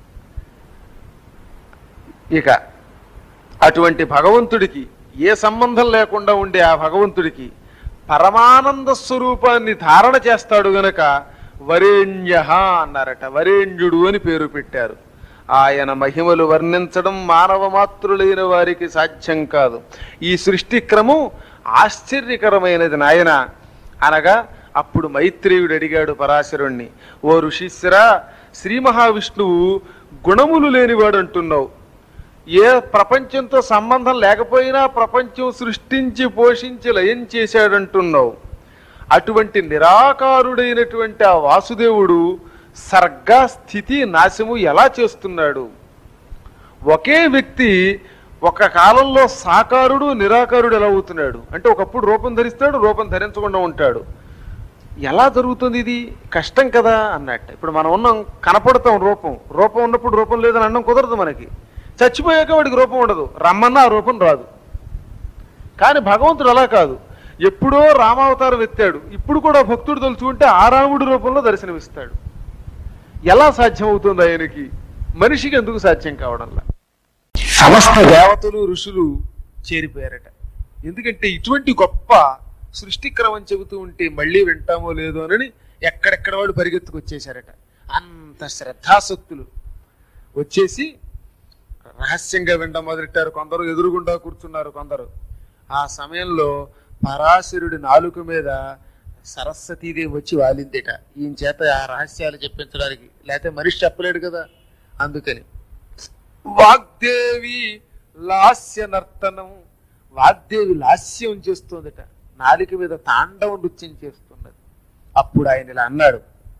ఇక అటువంటి భగవంతుడికి ఏ సంబంధం లేకుండా ఉండే ఆ భగవంతుడికి పరమానంద స్వరూపాన్ని ధారణ చేస్తాడు గనక వరేణ్య అన్నారట. వరేణ్యుడు అని పేరు పెట్టారు. ఆయన మహిమలు వర్ణించడం మానవ మాతృలైన వారికి సాధ్యం కాదు. ఈ సృష్టి క్రమం ఆశ్చర్యకరమైనది నాయన అనగా, అప్పుడు మైత్రేయుడు అడిగాడు పరాశరుణ్ణి, ఓ ఋషీశ్వరా, శ్రీ మహావిష్ణువు గుణములు లేనివాడు అంటున్నావు, ఏ ప్రపంచంతో సంబంధం లేకపోయినా ప్రపంచం సృష్టించి పోషించి లయం చేశాడంటున్నావు. అటువంటి నిరాకారుడైనటువంటి ఆ వాసుదేవుడు సర్గ స్థితి నాశము ఎలా చేస్తున్నాడు? ఒకే వ్యక్తి ఒక కాలంలో సాకారుడు నిరాకారుడు ఎలా అవుతున్నాడు అంటే, ఒకప్పుడు రూపం ధరిస్తాడు, రూపం ధరించకుండా ఉంటాడు. ఎలా జరుగుతుంది ఇది? కష్టం కదా అన్నట్టు. ఇప్పుడు మనం ఉన్నాం, కనపడతాం, రూపం ఉన్నప్పుడు రూపం లేదని అనడం కుదరదు. మనకి చచ్చిపోయాక వాడికి రూపం ఉండదు, రమ్మన్నా ఆ రూపం రాదు. కానీ భగవంతుడు అలా కాదు. ఎప్పుడో రామావతారం ఎత్తాడు, ఇప్పుడు కూడా భక్తుడు తలుచుకుంటే ఆ రాముడి రూపంలో దర్శనమిస్తాడు. ఎలా సాధ్యం అవుతుంది ఆయనకి? మనిషికి ఎందుకు సాధ్యం కావడంలా? సమస్త దేవతలు ఋషులు చేరిపోయారట. ఎందుకంటే ఇటువంటి గొప్ప సృష్టి క్రమం చెబుతూ ఉంటే మళ్ళీ వింటామో లేదో అని ఎక్కడెక్కడ వాళ్ళు పరిగెత్తుకొచ్చేశారట. అంత శ్రద్ధాసక్తులు వచ్చేసి రహస్యంగా వినడం మొదలెట్టారు. కొందరు ఎదురుగుండా కూర్చున్నారు, కొందరు. ఆ సమయంలో పరాశరుడి నాలుక మీద సరస్వతీదేవి వచ్చి వాలిందిట. ఈయన చేత ఆ రహస్యాలు చెప్పించడానికి, లేకపోతే మనిషి చెప్పలేడు కదా. అందుకని వాగ్దేవి లాస్య నర్తనం, వాగ్దేవి లాస్యం చేస్తుందట, నాలుక మీద తాండవ నృత్యం చేస్తున్నది. అప్పుడు ఆయన ఇలా అన్నాడు,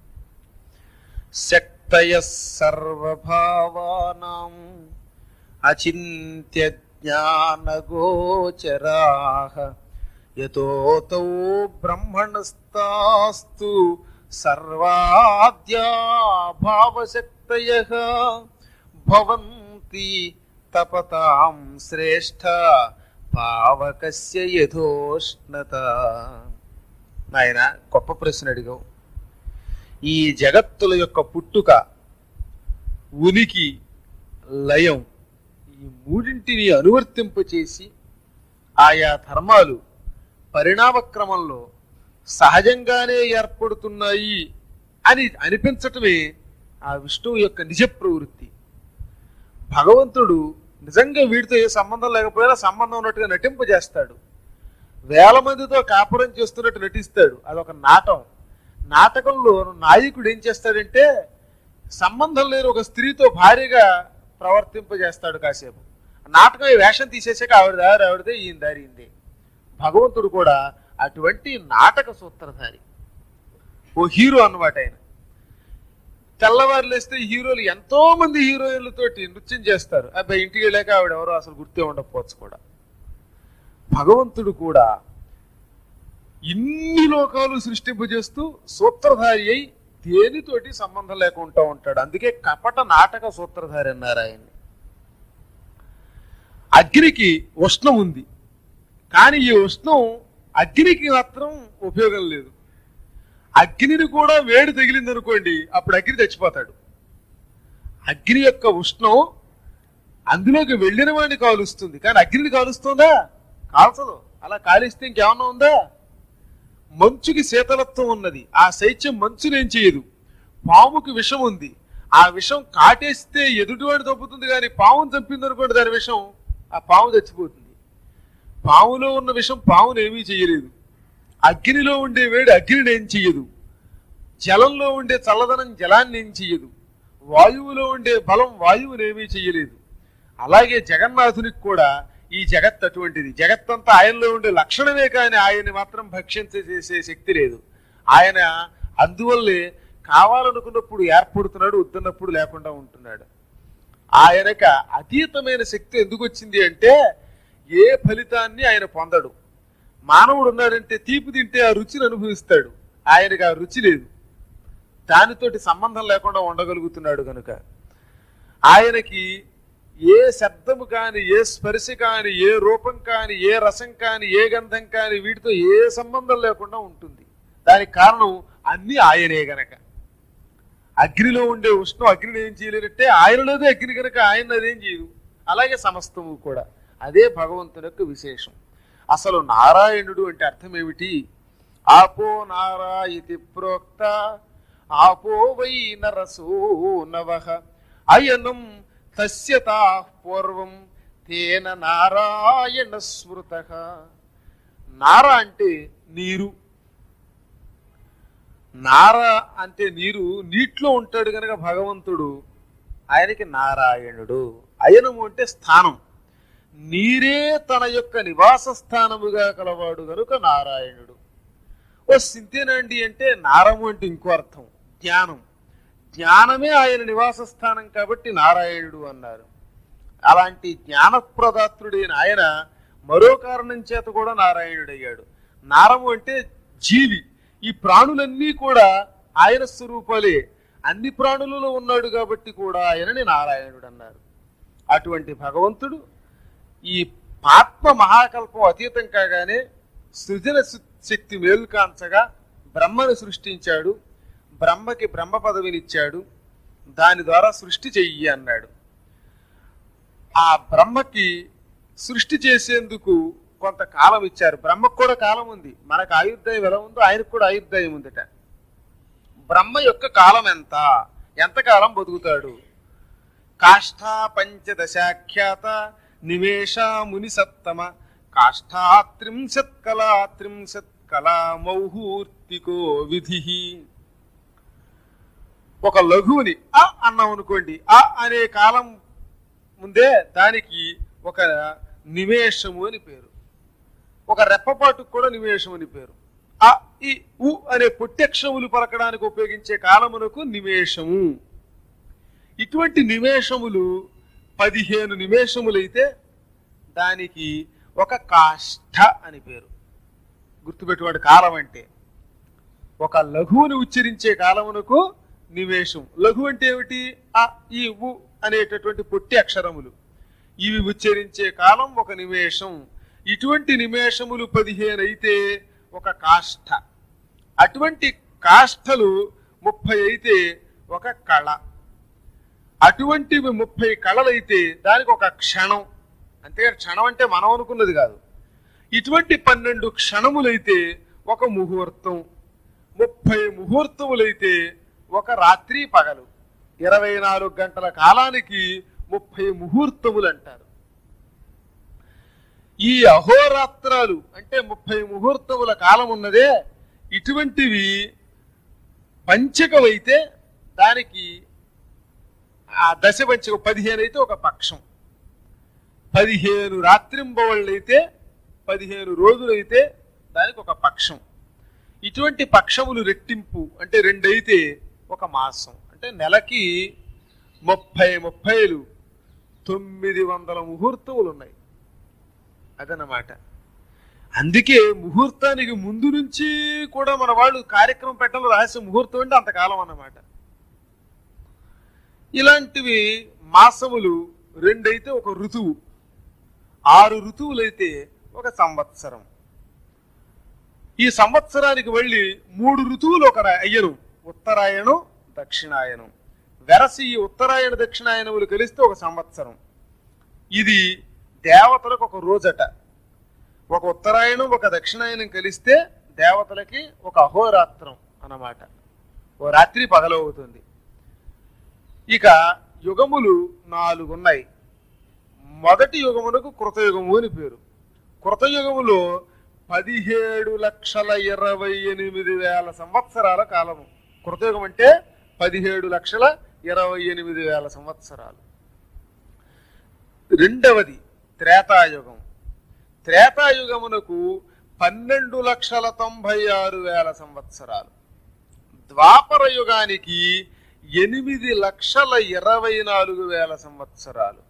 శక్తయ సర్వభావానాం అచింత్య జ్ఞానగోచరాః యతోతౌ బ్రహ్మణస్తాస్తు సర్వాద్యా భావశక్తయః భవంతి తపతాం శ్రేష్ఠ పావకస్య యథోష్ణత. నాయన, గొప్ప ప్రశ్న అడిగావు. ఈ జగత్తుల యొక్క పుట్టుక, ఉనికి, లయం, ఈ మూడింటిని అనువర్తింపచేసి ఆయా ధర్మాలు పరిణామక్రమంలో సహజంగానే ఏర్పడుతున్నాయి అని అనిపించటమే ఆ విష్ణువు యొక్క నిజ ప్రవృత్తి. భగవంతుడు నిజంగా వీడితో ఏ సంబంధం లేకపోయినా సంబంధం ఉన్నట్టుగా నటింపజేస్తాడు. వేల మందితో కాపురం చేస్తున్నట్టు నటిస్తాడు. అదొక నాటకంలో నాయకుడు ఏం చేస్తాడంటే సంబంధం లేని ఒక స్త్రీతో భార్యగా ప్రవర్తింపజేస్తాడు. కాసేపు నాటకం వేషం తీసేసాక ఆవిడదే ఈయన దారి ఇందే. భగవంతుడు కూడా అటువంటి నాటక సూత్రధారి, ఓ హీరో అన్నమాట ఆయన. తెల్లవారు లేస్తే హీరోలు ఎంతో మంది హీరోయిన్లతోటి నృత్యం చేస్తారు. అబ్బాయి ఇంటికి వెళ్ళాక ఆవిడ ఎవరో అసలు గుర్తే ఉండకపోవచ్చు కూడా. భగవంతుడు కూడా ఇన్ని లోకాలు సృష్టింపజేస్తూ సూత్రధారి అయి దేనితోటి సంబంధం లేకుండా ఉంటాడు. అందుకే కపట నాటక సూత్రధారి అన్నారు ఆయన్ని. అగ్నికి ఉష్ణం ఉంది, కానీ ఈ ఉష్ణం అగ్నికి మాత్రం ఉపయోగం లేదు. అగ్నిని కూడా వేడి తగిలింది అనుకోండి, అప్పుడు అగ్ని చచ్చిపోతాడు. అగ్ని యొక్క ఉష్ణం అందులోకి వెళ్ళిన వాడిని కాలుస్తుంది, కానీ అగ్నిని కాలుస్తుందా? కాల్చదు. అలా కాలిస్తే ఇంకేమన్నా ఉందా? మంచుకి శీతలత్వం ఉన్నది, ఆ శైత్యం మంచునేం చేయదు. పాముకి విషం ఉంది, ఆ విషం కాటేస్తే ఎదుటివాడు తప్పుతుంది, కానీ పామును చంపింది అనుకోండి దాని విషం, ఆ పాము చచ్చిపోతుంది. పాములో ఉన్న విషం పామును ఏమీ చేయలేదు. అగ్నిలో ఉండే వేడి అగ్నిని ఏం చెయ్యదు. జలంలో ఉండే చల్లదనం జలాన్ని ఏం చెయ్యదు. వాయువులో ఉండే బలం వాయువుని ఏమీ చెయ్యలేదు. అలాగే జగన్నాథునికి కూడా ఈ జగత్ అటువంటిది. జగత్తంతా ఆయనలో ఉండే లక్షణమే, కానీ ఆయన్ని మాత్రం భక్షించేసే శక్తి లేదు. ఆయన అందువల్లే కావాలనుకున్నప్పుడు ఏర్పడుతున్నాడు, వద్దన్నప్పుడు లేకుండా ఉంటున్నాడు. ఆయనక అతీతమైన శక్తి ఎందుకు వచ్చింది అంటే ఏ ఫలితాన్ని ఆయన పొందడు. మానవుడు ఉన్నాడంటే తీపి తింటే ఆ రుచిని అనుభవిస్తాడు, ఆయనకు ఆ రుచి లేదు. దానితోటి సంబంధం లేకుండా ఉండగలుగుతున్నాడు కనుక ఆయనకి ఏ శబ్దము కాని, ఏ స్పర్శ కాని, ఏ రూపం కాని, ఏ రసం కాని, ఏ గంధం కాని, వీటితో ఏ సంబంధం లేకుండా ఉంటుంది. దానికి కారణం అన్ని ఆయనే గనక. అగ్నిలో ఉండే ఉష్ణం అగ్నిని ఏం చేయలేదంటే ఆయనలోదే అగ్ని కనుక ఆయన అదేం చేయదు. అలాగే సమస్తము కూడా అదే భగవంతుని యొక్క విశేషం. అసలు నారాయణుడు అంటే అర్థం ఏమిటి? ఆపో నారాయతి ప్రోక్త ఆపో వై నరసో నవః అయనం తస్యతా పూర్వం తేన నారాయణ స్మృతః. నార అంటే నీరు, నార అంటే నీరు, నీటిలో ఉంటాడు కనుక భగవంతుడు ఆయనకి నారాయణుడు. అయనము అంటే స్థానం, నీరే తన యొక్క నివాస స్థానముగా కలవాడు కనుక నారాయణుడు. ఓ సింతేనండి అంటే నారము అంటే ఇంకో అర్థం జ్ఞానం. జ్ఞానమే ఆయన నివాస స్థానం కాబట్టి నారాయణుడు అన్నారు. అలాంటి జ్ఞానప్రదాత్రుడైన ఆయన మరో కారణం చేత కూడా నారాయణుడయ్యాడు. నారము అంటే జీవి. ఈ ప్రాణులన్నీ కూడా ఆయన స్వరూపాలే, అన్ని ప్రాణులలో ఉన్నాడు కాబట్టి కూడా ఆయనని నారాయణుడు అన్నారు. అటువంటి భగవంతుడు ఈ ఆత్మ మహాకల్పం అతీతం కాగానే సృజన శక్తి మేలుకాంచగా బ్రహ్మను సృష్టించాడు. బ్రహ్మకి బ్రహ్మ పదవినిచ్చాడు. దాని ద్వారా సృష్టి చెయ్యి అన్నాడు. ఆ బ్రహ్మకి సృష్టి చేసేందుకు కొంత కాలం ఇచ్చారు. బ్రహ్మకు కూడా కాలం ఉంది. మనకు ఆయుర్దాయం ఎలా ఉందో ఆయనకు కూడా ఆయుర్దాయం ఉందట. బ్రహ్మ యొక్క కాలం ఎంతకాలం బతుకుతాడు? కాష్ఠా పంచదశాఖ్యాత నివేశ ముని సప్తమ కాష్ఠా త్రింశత్ కళా మౌహూర్తికో విధి. ఒక లఘువుని అ అన్నాం అనుకోండి, అ అనే కాలం ముందే దానికి ఒక నివేశము అని పేరు. ఒక రెప్పపాటుకు కూడా నివేశం అని పేరు. అ ఇ ఉ అనే పొట్టక్షములు పలకడానికి ఉపయోగించే కాలమునకు నివేశము. ఇటువంటి నివేశములు 15 నివేశములైతే దానికి ఒక కాష్ఠ అని పేరు. గుర్తుపెట్టుకోండి, కాలం అంటే ఒక లఘువుని ఉచ్చరించే కాలమునకు నివేశం. లఘు అంటే ఏమిటి? అ ఈ ఉ అనేటటువంటి పొట్టి అక్షరములు, ఇవి ఉచ్చరించే కాలం ఒక నివేశం. ఇటువంటి నివేశములు 15 అయితే ఒక కాష్ఠ. అటువంటి కాష్ఠలు 30 అయితే ఒక కళ. అటువంటివి 30 కళలైతే దానికి ఒక క్షణం. అంతేగాని క్షణం అంటే మనం అనుకున్నది కాదు. ఇటువంటి 12 క్షణములైతే ఒక ముహూర్తం. 30 ముహూర్తములైతే ఒక రాత్రి పగలు. 24 గంటల కాలానికి 30 ముహూర్తములు అంటారు. ఈ అహోరాత్రాలు అంటే 30 ముహూర్తముల కాలం ఉన్నదే, ఇటువంటివి పంచకమైతే దానికి ఆ దశ పంచకం 15 అయితే ఒక పక్షం. 15 రాత్రింబవళ్ళైతే 15 రోజులైతే దానికి ఒక పక్షం. ఇటువంటి పక్షములు రెట్టింపు అంటే 2 అయితే ఒక మాసం. అంటే నెలకి 30 900 ముహూర్తములు ఉన్నాయి. అదన్నమాట. అందుకే ముహూర్తానికి ముందు నుంచి కూడా మన వాళ్ళు కార్యక్రమం పెట్టడం రహస్య ముహూర్తం అంటే అంతకాలం అన్నమాట. ఇలాంటివి మాసములు 2 అయితే ఒక ఋతువు, 6 ఋతువులైతే ఒక సంవత్సరం. ఈ సంవత్సరానికి వెళ్ళి 3 ఋతువులు ఒక అయ్యను, ఉత్తరాయణం దక్షిణాయనం. వెరసి ఈ ఉత్తరాయణ దక్షిణాయనములు కలిస్తే ఒక సంవత్సరం. ఇది దేవతలకు ఒక రోజట. ఒక ఉత్తరాయణం ఒక దక్షిణాయనం కలిస్తే దేవతలకి ఒక అహోరాత్రం అన్నమాట. ఓ రాత్రి పగలవుతుంది. ఇక యుగములు 4 ఉన్నాయి. మొదటి యుగమునకు కృతయుగము అని పేరు. కృతయుగములో 17,28,000 సంవత్సరాల కాలము. కృతయుగం అంటే 17,28,000 సంవత్సరాలు. రెండవది త్రేతాయుగం. త్రేతాయుగమునకు 12,96,000 సంవత్సరాలు. ద్వాపర యుగానికి 8,24,000 సంవత్సరాలు.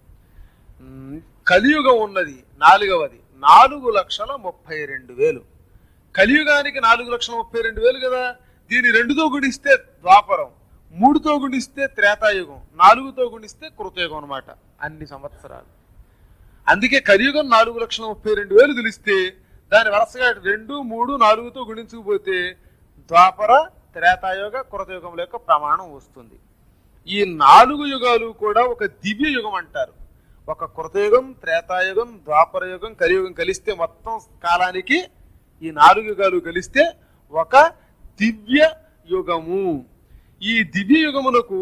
కలియుగం ఉన్నది 4వది, 4,32,000. కలియుగానికి 4,32,000 కదా. దీని 2తో గుణిస్తే ద్వాపరం, 3తో గుణిస్తే త్రేతాయుగం, 4తో గుణిస్తే కృతయుగం అనమాట. అన్ని సంవత్సరాలు. అందుకే కలియుగం 4,32,000 తెలిస్తే దాని వరుసగా 2, 3, 4తో గుణించకపోతే ద్వాపర త్రేతాయుగ కృతయుగముల యొక్క ప్రమాణం వస్తుంది. ఈ 4 యుగాలు కూడా ఒక దివ్య యుగం అంటారు. ఒక కృతయుగం, త్రేతాయుగం, ద్వాపర యుగం, కలియుగం కలిస్తే మొత్తం కాలానికి ఈ 4 యుగాలు కలిస్తే ఒక దివ్య యుగము. ఈ దివ్య యుగమునకు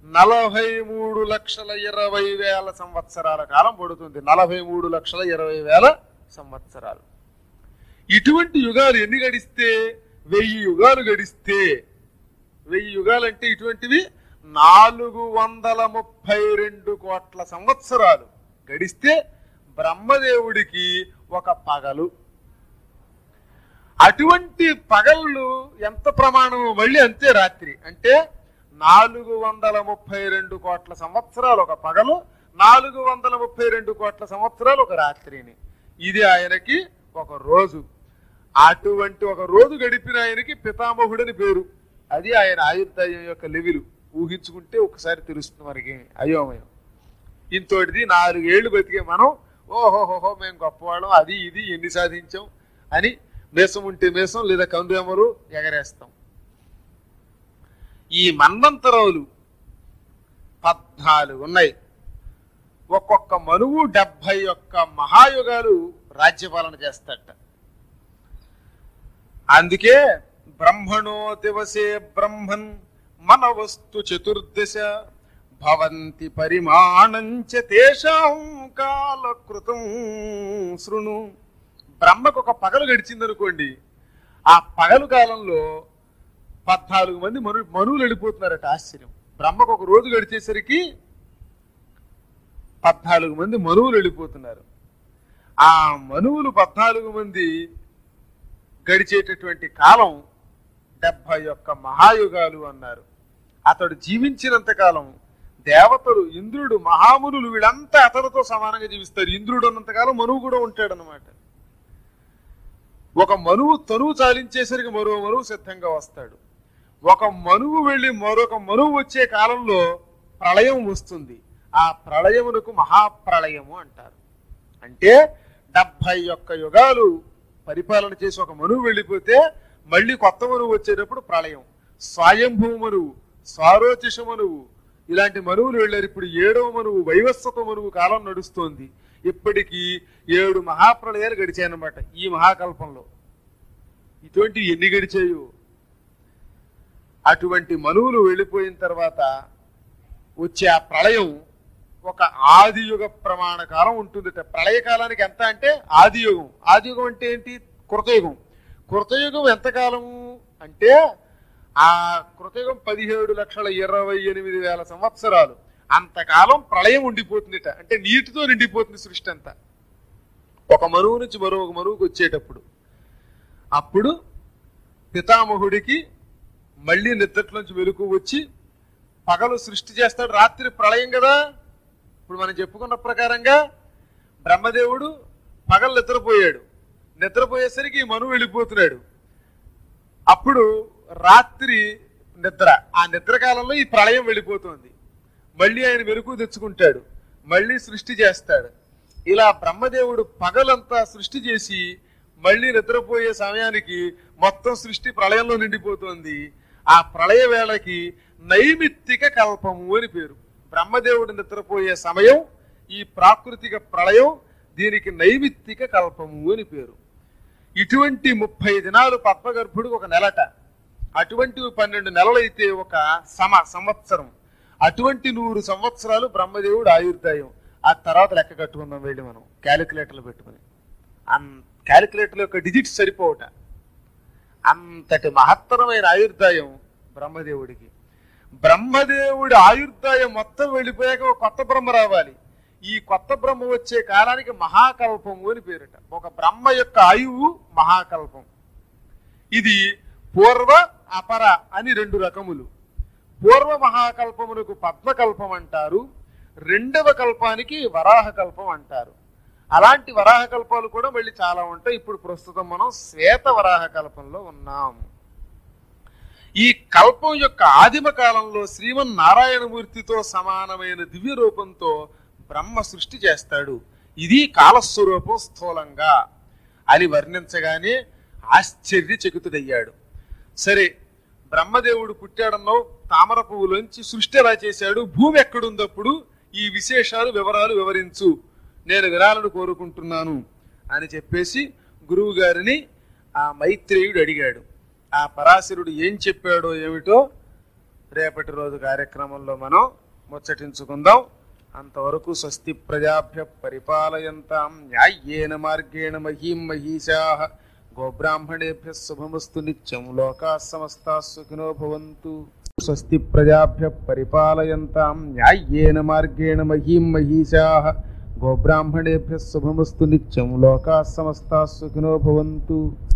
43,20,000 సంవత్సరాల కాలం పడుతుంది. 43,20,000 సంవత్సరాలు. ఇటువంటి యుగాలు ఎన్ని గడిస్తే 1000 యుగాలు గడిస్తే, 1000 యుగాలంటే ఇటువంటివి 432 కోట్ల సంవత్సరాలు గడిస్తే బ్రహ్మదేవుడికి ఒక పగలు. అటువంటి పగళ్ళు ఎంత ప్రమాణం మళ్ళీ అంతే రాత్రి. అంటే 432 కోట్ల సంవత్సరాలు ఒక పగలు, 432 కోట్ల సంవత్సరాలు ఒక రాత్రిని. ఇది ఆయనకి ఒక రోజు. అటువంటి ఒక రోజు గడిపిన ఆయనకి పితామహుడని పేరు. అది ఆయన ఆయుర్దాయం యొక్క లెవెలు. ఊహించుకుంటే ఒకసారి తెలుస్తుంది మనకి అయోమయం. ఇంతోటిది 4 ఏళ్లు బతికే మనం ఓహోహోహో మేము గొప్పవాళ్ళం, అది ఇది ఎన్ని సాధించాం అని మేసం ఉంటే మేసం లేదా కందుమరు ఎగరేస్తాం. ఈ మన్వంతరాలు 14 ఉన్నాయి. ఒక్కొక్క మనువు 71 మహాయుగాలు రాజ్యపాలన చేస్తాట. అందుకే బ్రహ్మణో దివసే బ్రహ్మన్ మన వస్తు 14 భవంతి పరిమాణంచ తేషాం కాలకృతం శృణు. బ్రహ్మకు ఒక పగలు గడిచిందనుకోండి, ఆ పగలు కాలంలో 14 మంది మనువులు వెళ్ళిపోతున్నారట. ఆశ్చర్యం. బ్రహ్మకు ఒక రోజు గడిచేసరికి 14 మంది మనువులు వెళ్ళిపోతున్నారు. ఆ మనువులు 14 మంది గడిచేటటువంటి కాలం 71 మహాయుగాలు అన్నారు. అతడు జీవించినంత కాలం దేవతలు, ఇంద్రుడు, మహామునులు వీళ్ళంతా అతనితో సమానంగా జీవిస్తారు. ఇంద్రుడు ఉన్నంతకాలం మనువు కూడా ఉంటాడనమాట. ఒక మనువు తనువు చాలించేసరికి మరో మనువు సిద్ధంగా వస్తాడు. ఒక మనువు వెళ్ళి మరొక మనువు వచ్చే కాలంలో ప్రళయం వస్తుంది. ఆ ప్రళయమునకు మహాప్రళయము అంటారు. అంటే 71 యుగాలు పరిపాలన చేసి ఒక మనువు వెళ్ళిపోతే మళ్ళీ కొత్త మనువు వచ్చేటప్పుడు ప్రళయం. స్వయంభూ మనువు, స్వారోచిష మనువు, ఇలాంటి మనువులు వెళ్ళారు. ఇప్పుడు 7వ మనువు వైవస్వత మనువు కాలం నడుస్తోంది. ఇప్పటికీ 7 మహాప్రళయాలు గడిచాయన్నమాట ఈ మహాకల్పంలో. ఇటువంటి ఎన్ని గడిచాయో. అటువంటి మనువులు వెళ్ళిపోయిన తర్వాత వచ్చే ఆ ప్రళయం ఒక ఆదియుగ ప్రమాణ కాలం ఉంటుందట. ప్రళయకాలానికి ఎంత అంటే ఆదియుగం. ఆదియుగం అంటే ఏంటి? కృతయుగం. కృతయుగం ఎంతకాలము అంటే ఆ కృతయుగం 17,28,000 సంవత్సరాలు. అంతకాలం ప్రళయం ఉండిపోతుందిట. అంటే నీటితో నిండిపోతుంది సృష్టి అంతా ఒక మనువు నుంచి మరొక మనువుకి వచ్చేటప్పుడు. అప్పుడు పితామహుడికి మళ్ళీ నిద్రలోంచి వెలుగు వచ్చి పగలు సృష్టి చేస్తాడు. రాత్రి ప్రళయం కదా. ఇప్పుడు మనం చెప్పుకున్న ప్రకారంగా బ్రహ్మదేవుడు పగలు నిద్రపోయాడు. నిద్రపోయేసరికి మనువు వెళ్ళిపోతున్నాడు. అప్పుడు రాత్రి నిద్ర. ఆ నిద్ర కాలంలో ఈ ప్రళయం వెళ్ళిపోతుంది. మళ్ళీ ఆయన వెలుగు తెచ్చుకుంటాడు. మళ్ళీ సృష్టి చేస్తాడు. ఇలా బ్రహ్మదేవుడు పగలంతా సృష్టి చేసి మళ్ళీ నిద్రపోయే సమయానికి మొత్తం సృష్టి ప్రళయంలో నిండిపోతుంది. ఆ ప్రళయ వేళకి నైమిత్తిక కల్పము అని పేరు. బ్రహ్మదేవుడు నిద్రపోయే సమయం ఈ ప్రాకృతిక ప్రళయం, దీనికి నైమిత్తిక కల్పము అని పేరు. ఇటువంటి 30 దినాలు పద్మగర్భుడు ఒక నెలట. అటువంటి 12 నెలలైతే ఒక సంవత్సరం. అటువంటి 100 సంవత్సరాలు బ్రహ్మదేవుడు ఆయుర్దాయం. ఆ తర్వాత లెక్క కట్టుకుందాం వెళ్ళి మనం క్యాలిక్యులేటర్లు పెట్టుకుని. క్యాలిక్యులేటర్ యొక్క డిజిట్స్ సరిపోవట. అంతటి మహత్తరమైన ఆయుర్దాయం బ్రహ్మదేవుడికి. బ్రహ్మదేవుడి ఆయుర్దాయం మొత్తం వెళ్ళిపోయాక ఒక కొత్త బ్రహ్మ రావాలి. ఈ కొత్త బ్రహ్మ వచ్చే కాలానికి మహాకల్పము అని పేరుట. ఒక బ్రహ్మ యొక్క ఆయువు మహాకల్పం. ఇది పూర్వ అపర అని 2 రకములు. పూర్వ మహాకల్పమునకు పద్మకల్పం అంటారు. 2వ కల్పానికి వరాహకల్పం అంటారు. అలాంటి వరాహకల్పాలు కూడా మళ్ళీ చాలా ఉంటాయి. ఇప్పుడు ప్రస్తుతం మనం శ్వేత వరాహకల్పంలో ఉన్నాం. ఈ కల్పం యొక్క ఆదిమ కాలంలో శ్రీమన్నారాయణమూర్తితో సమానమైన దివ్య రూపంతో బ్రహ్మ సృష్టి చేస్తాడు. ఇది కాలస్వరూపం స్థూలంగా అని వర్ణించగానే ఆశ్చర్యచకితుడయ్యాడు. సరే, బ్రహ్మదేవుడు పుట్టాడన్నావు, తామర పువ్వులోంచి సృష్టి ఎలా చేశాడు, భూమి ఎక్కడుందప్పుడు, ఈ విశేషాలు వివరాలు వివరించు, నేను వినాలని కోరుకుంటున్నాను అని చెప్పేసి గురువు గారిని ఆ మైత్రేయుడు అడిగాడు. ఆ పరాశరుడు ఏం చెప్పాడో ఏమిటో రేపటి రోజు కార్యక్రమంలో మనం ముచ్చటించుకుందాం. అంతవరకు స్వస్తి ప్రజాభ్య పరిపాలయంతాం న్యాయేన మార్గేణ మహీం మహీషాః గోబ్రాహ్మణేభ్యః శుభమస్తు నిత్యం లోకాః సమస్తాః సుఖినో భవంతు. స్వస్తి ప్రజాభ్య పరిపాలయంతాం న్యాయేన మార్గేణ మహీం మహీషాః గోబ్రాహ్మణేభ్యః శుభమస్తు నిత్యం లోకాః సమస్తాః సుఖినో భవంతు.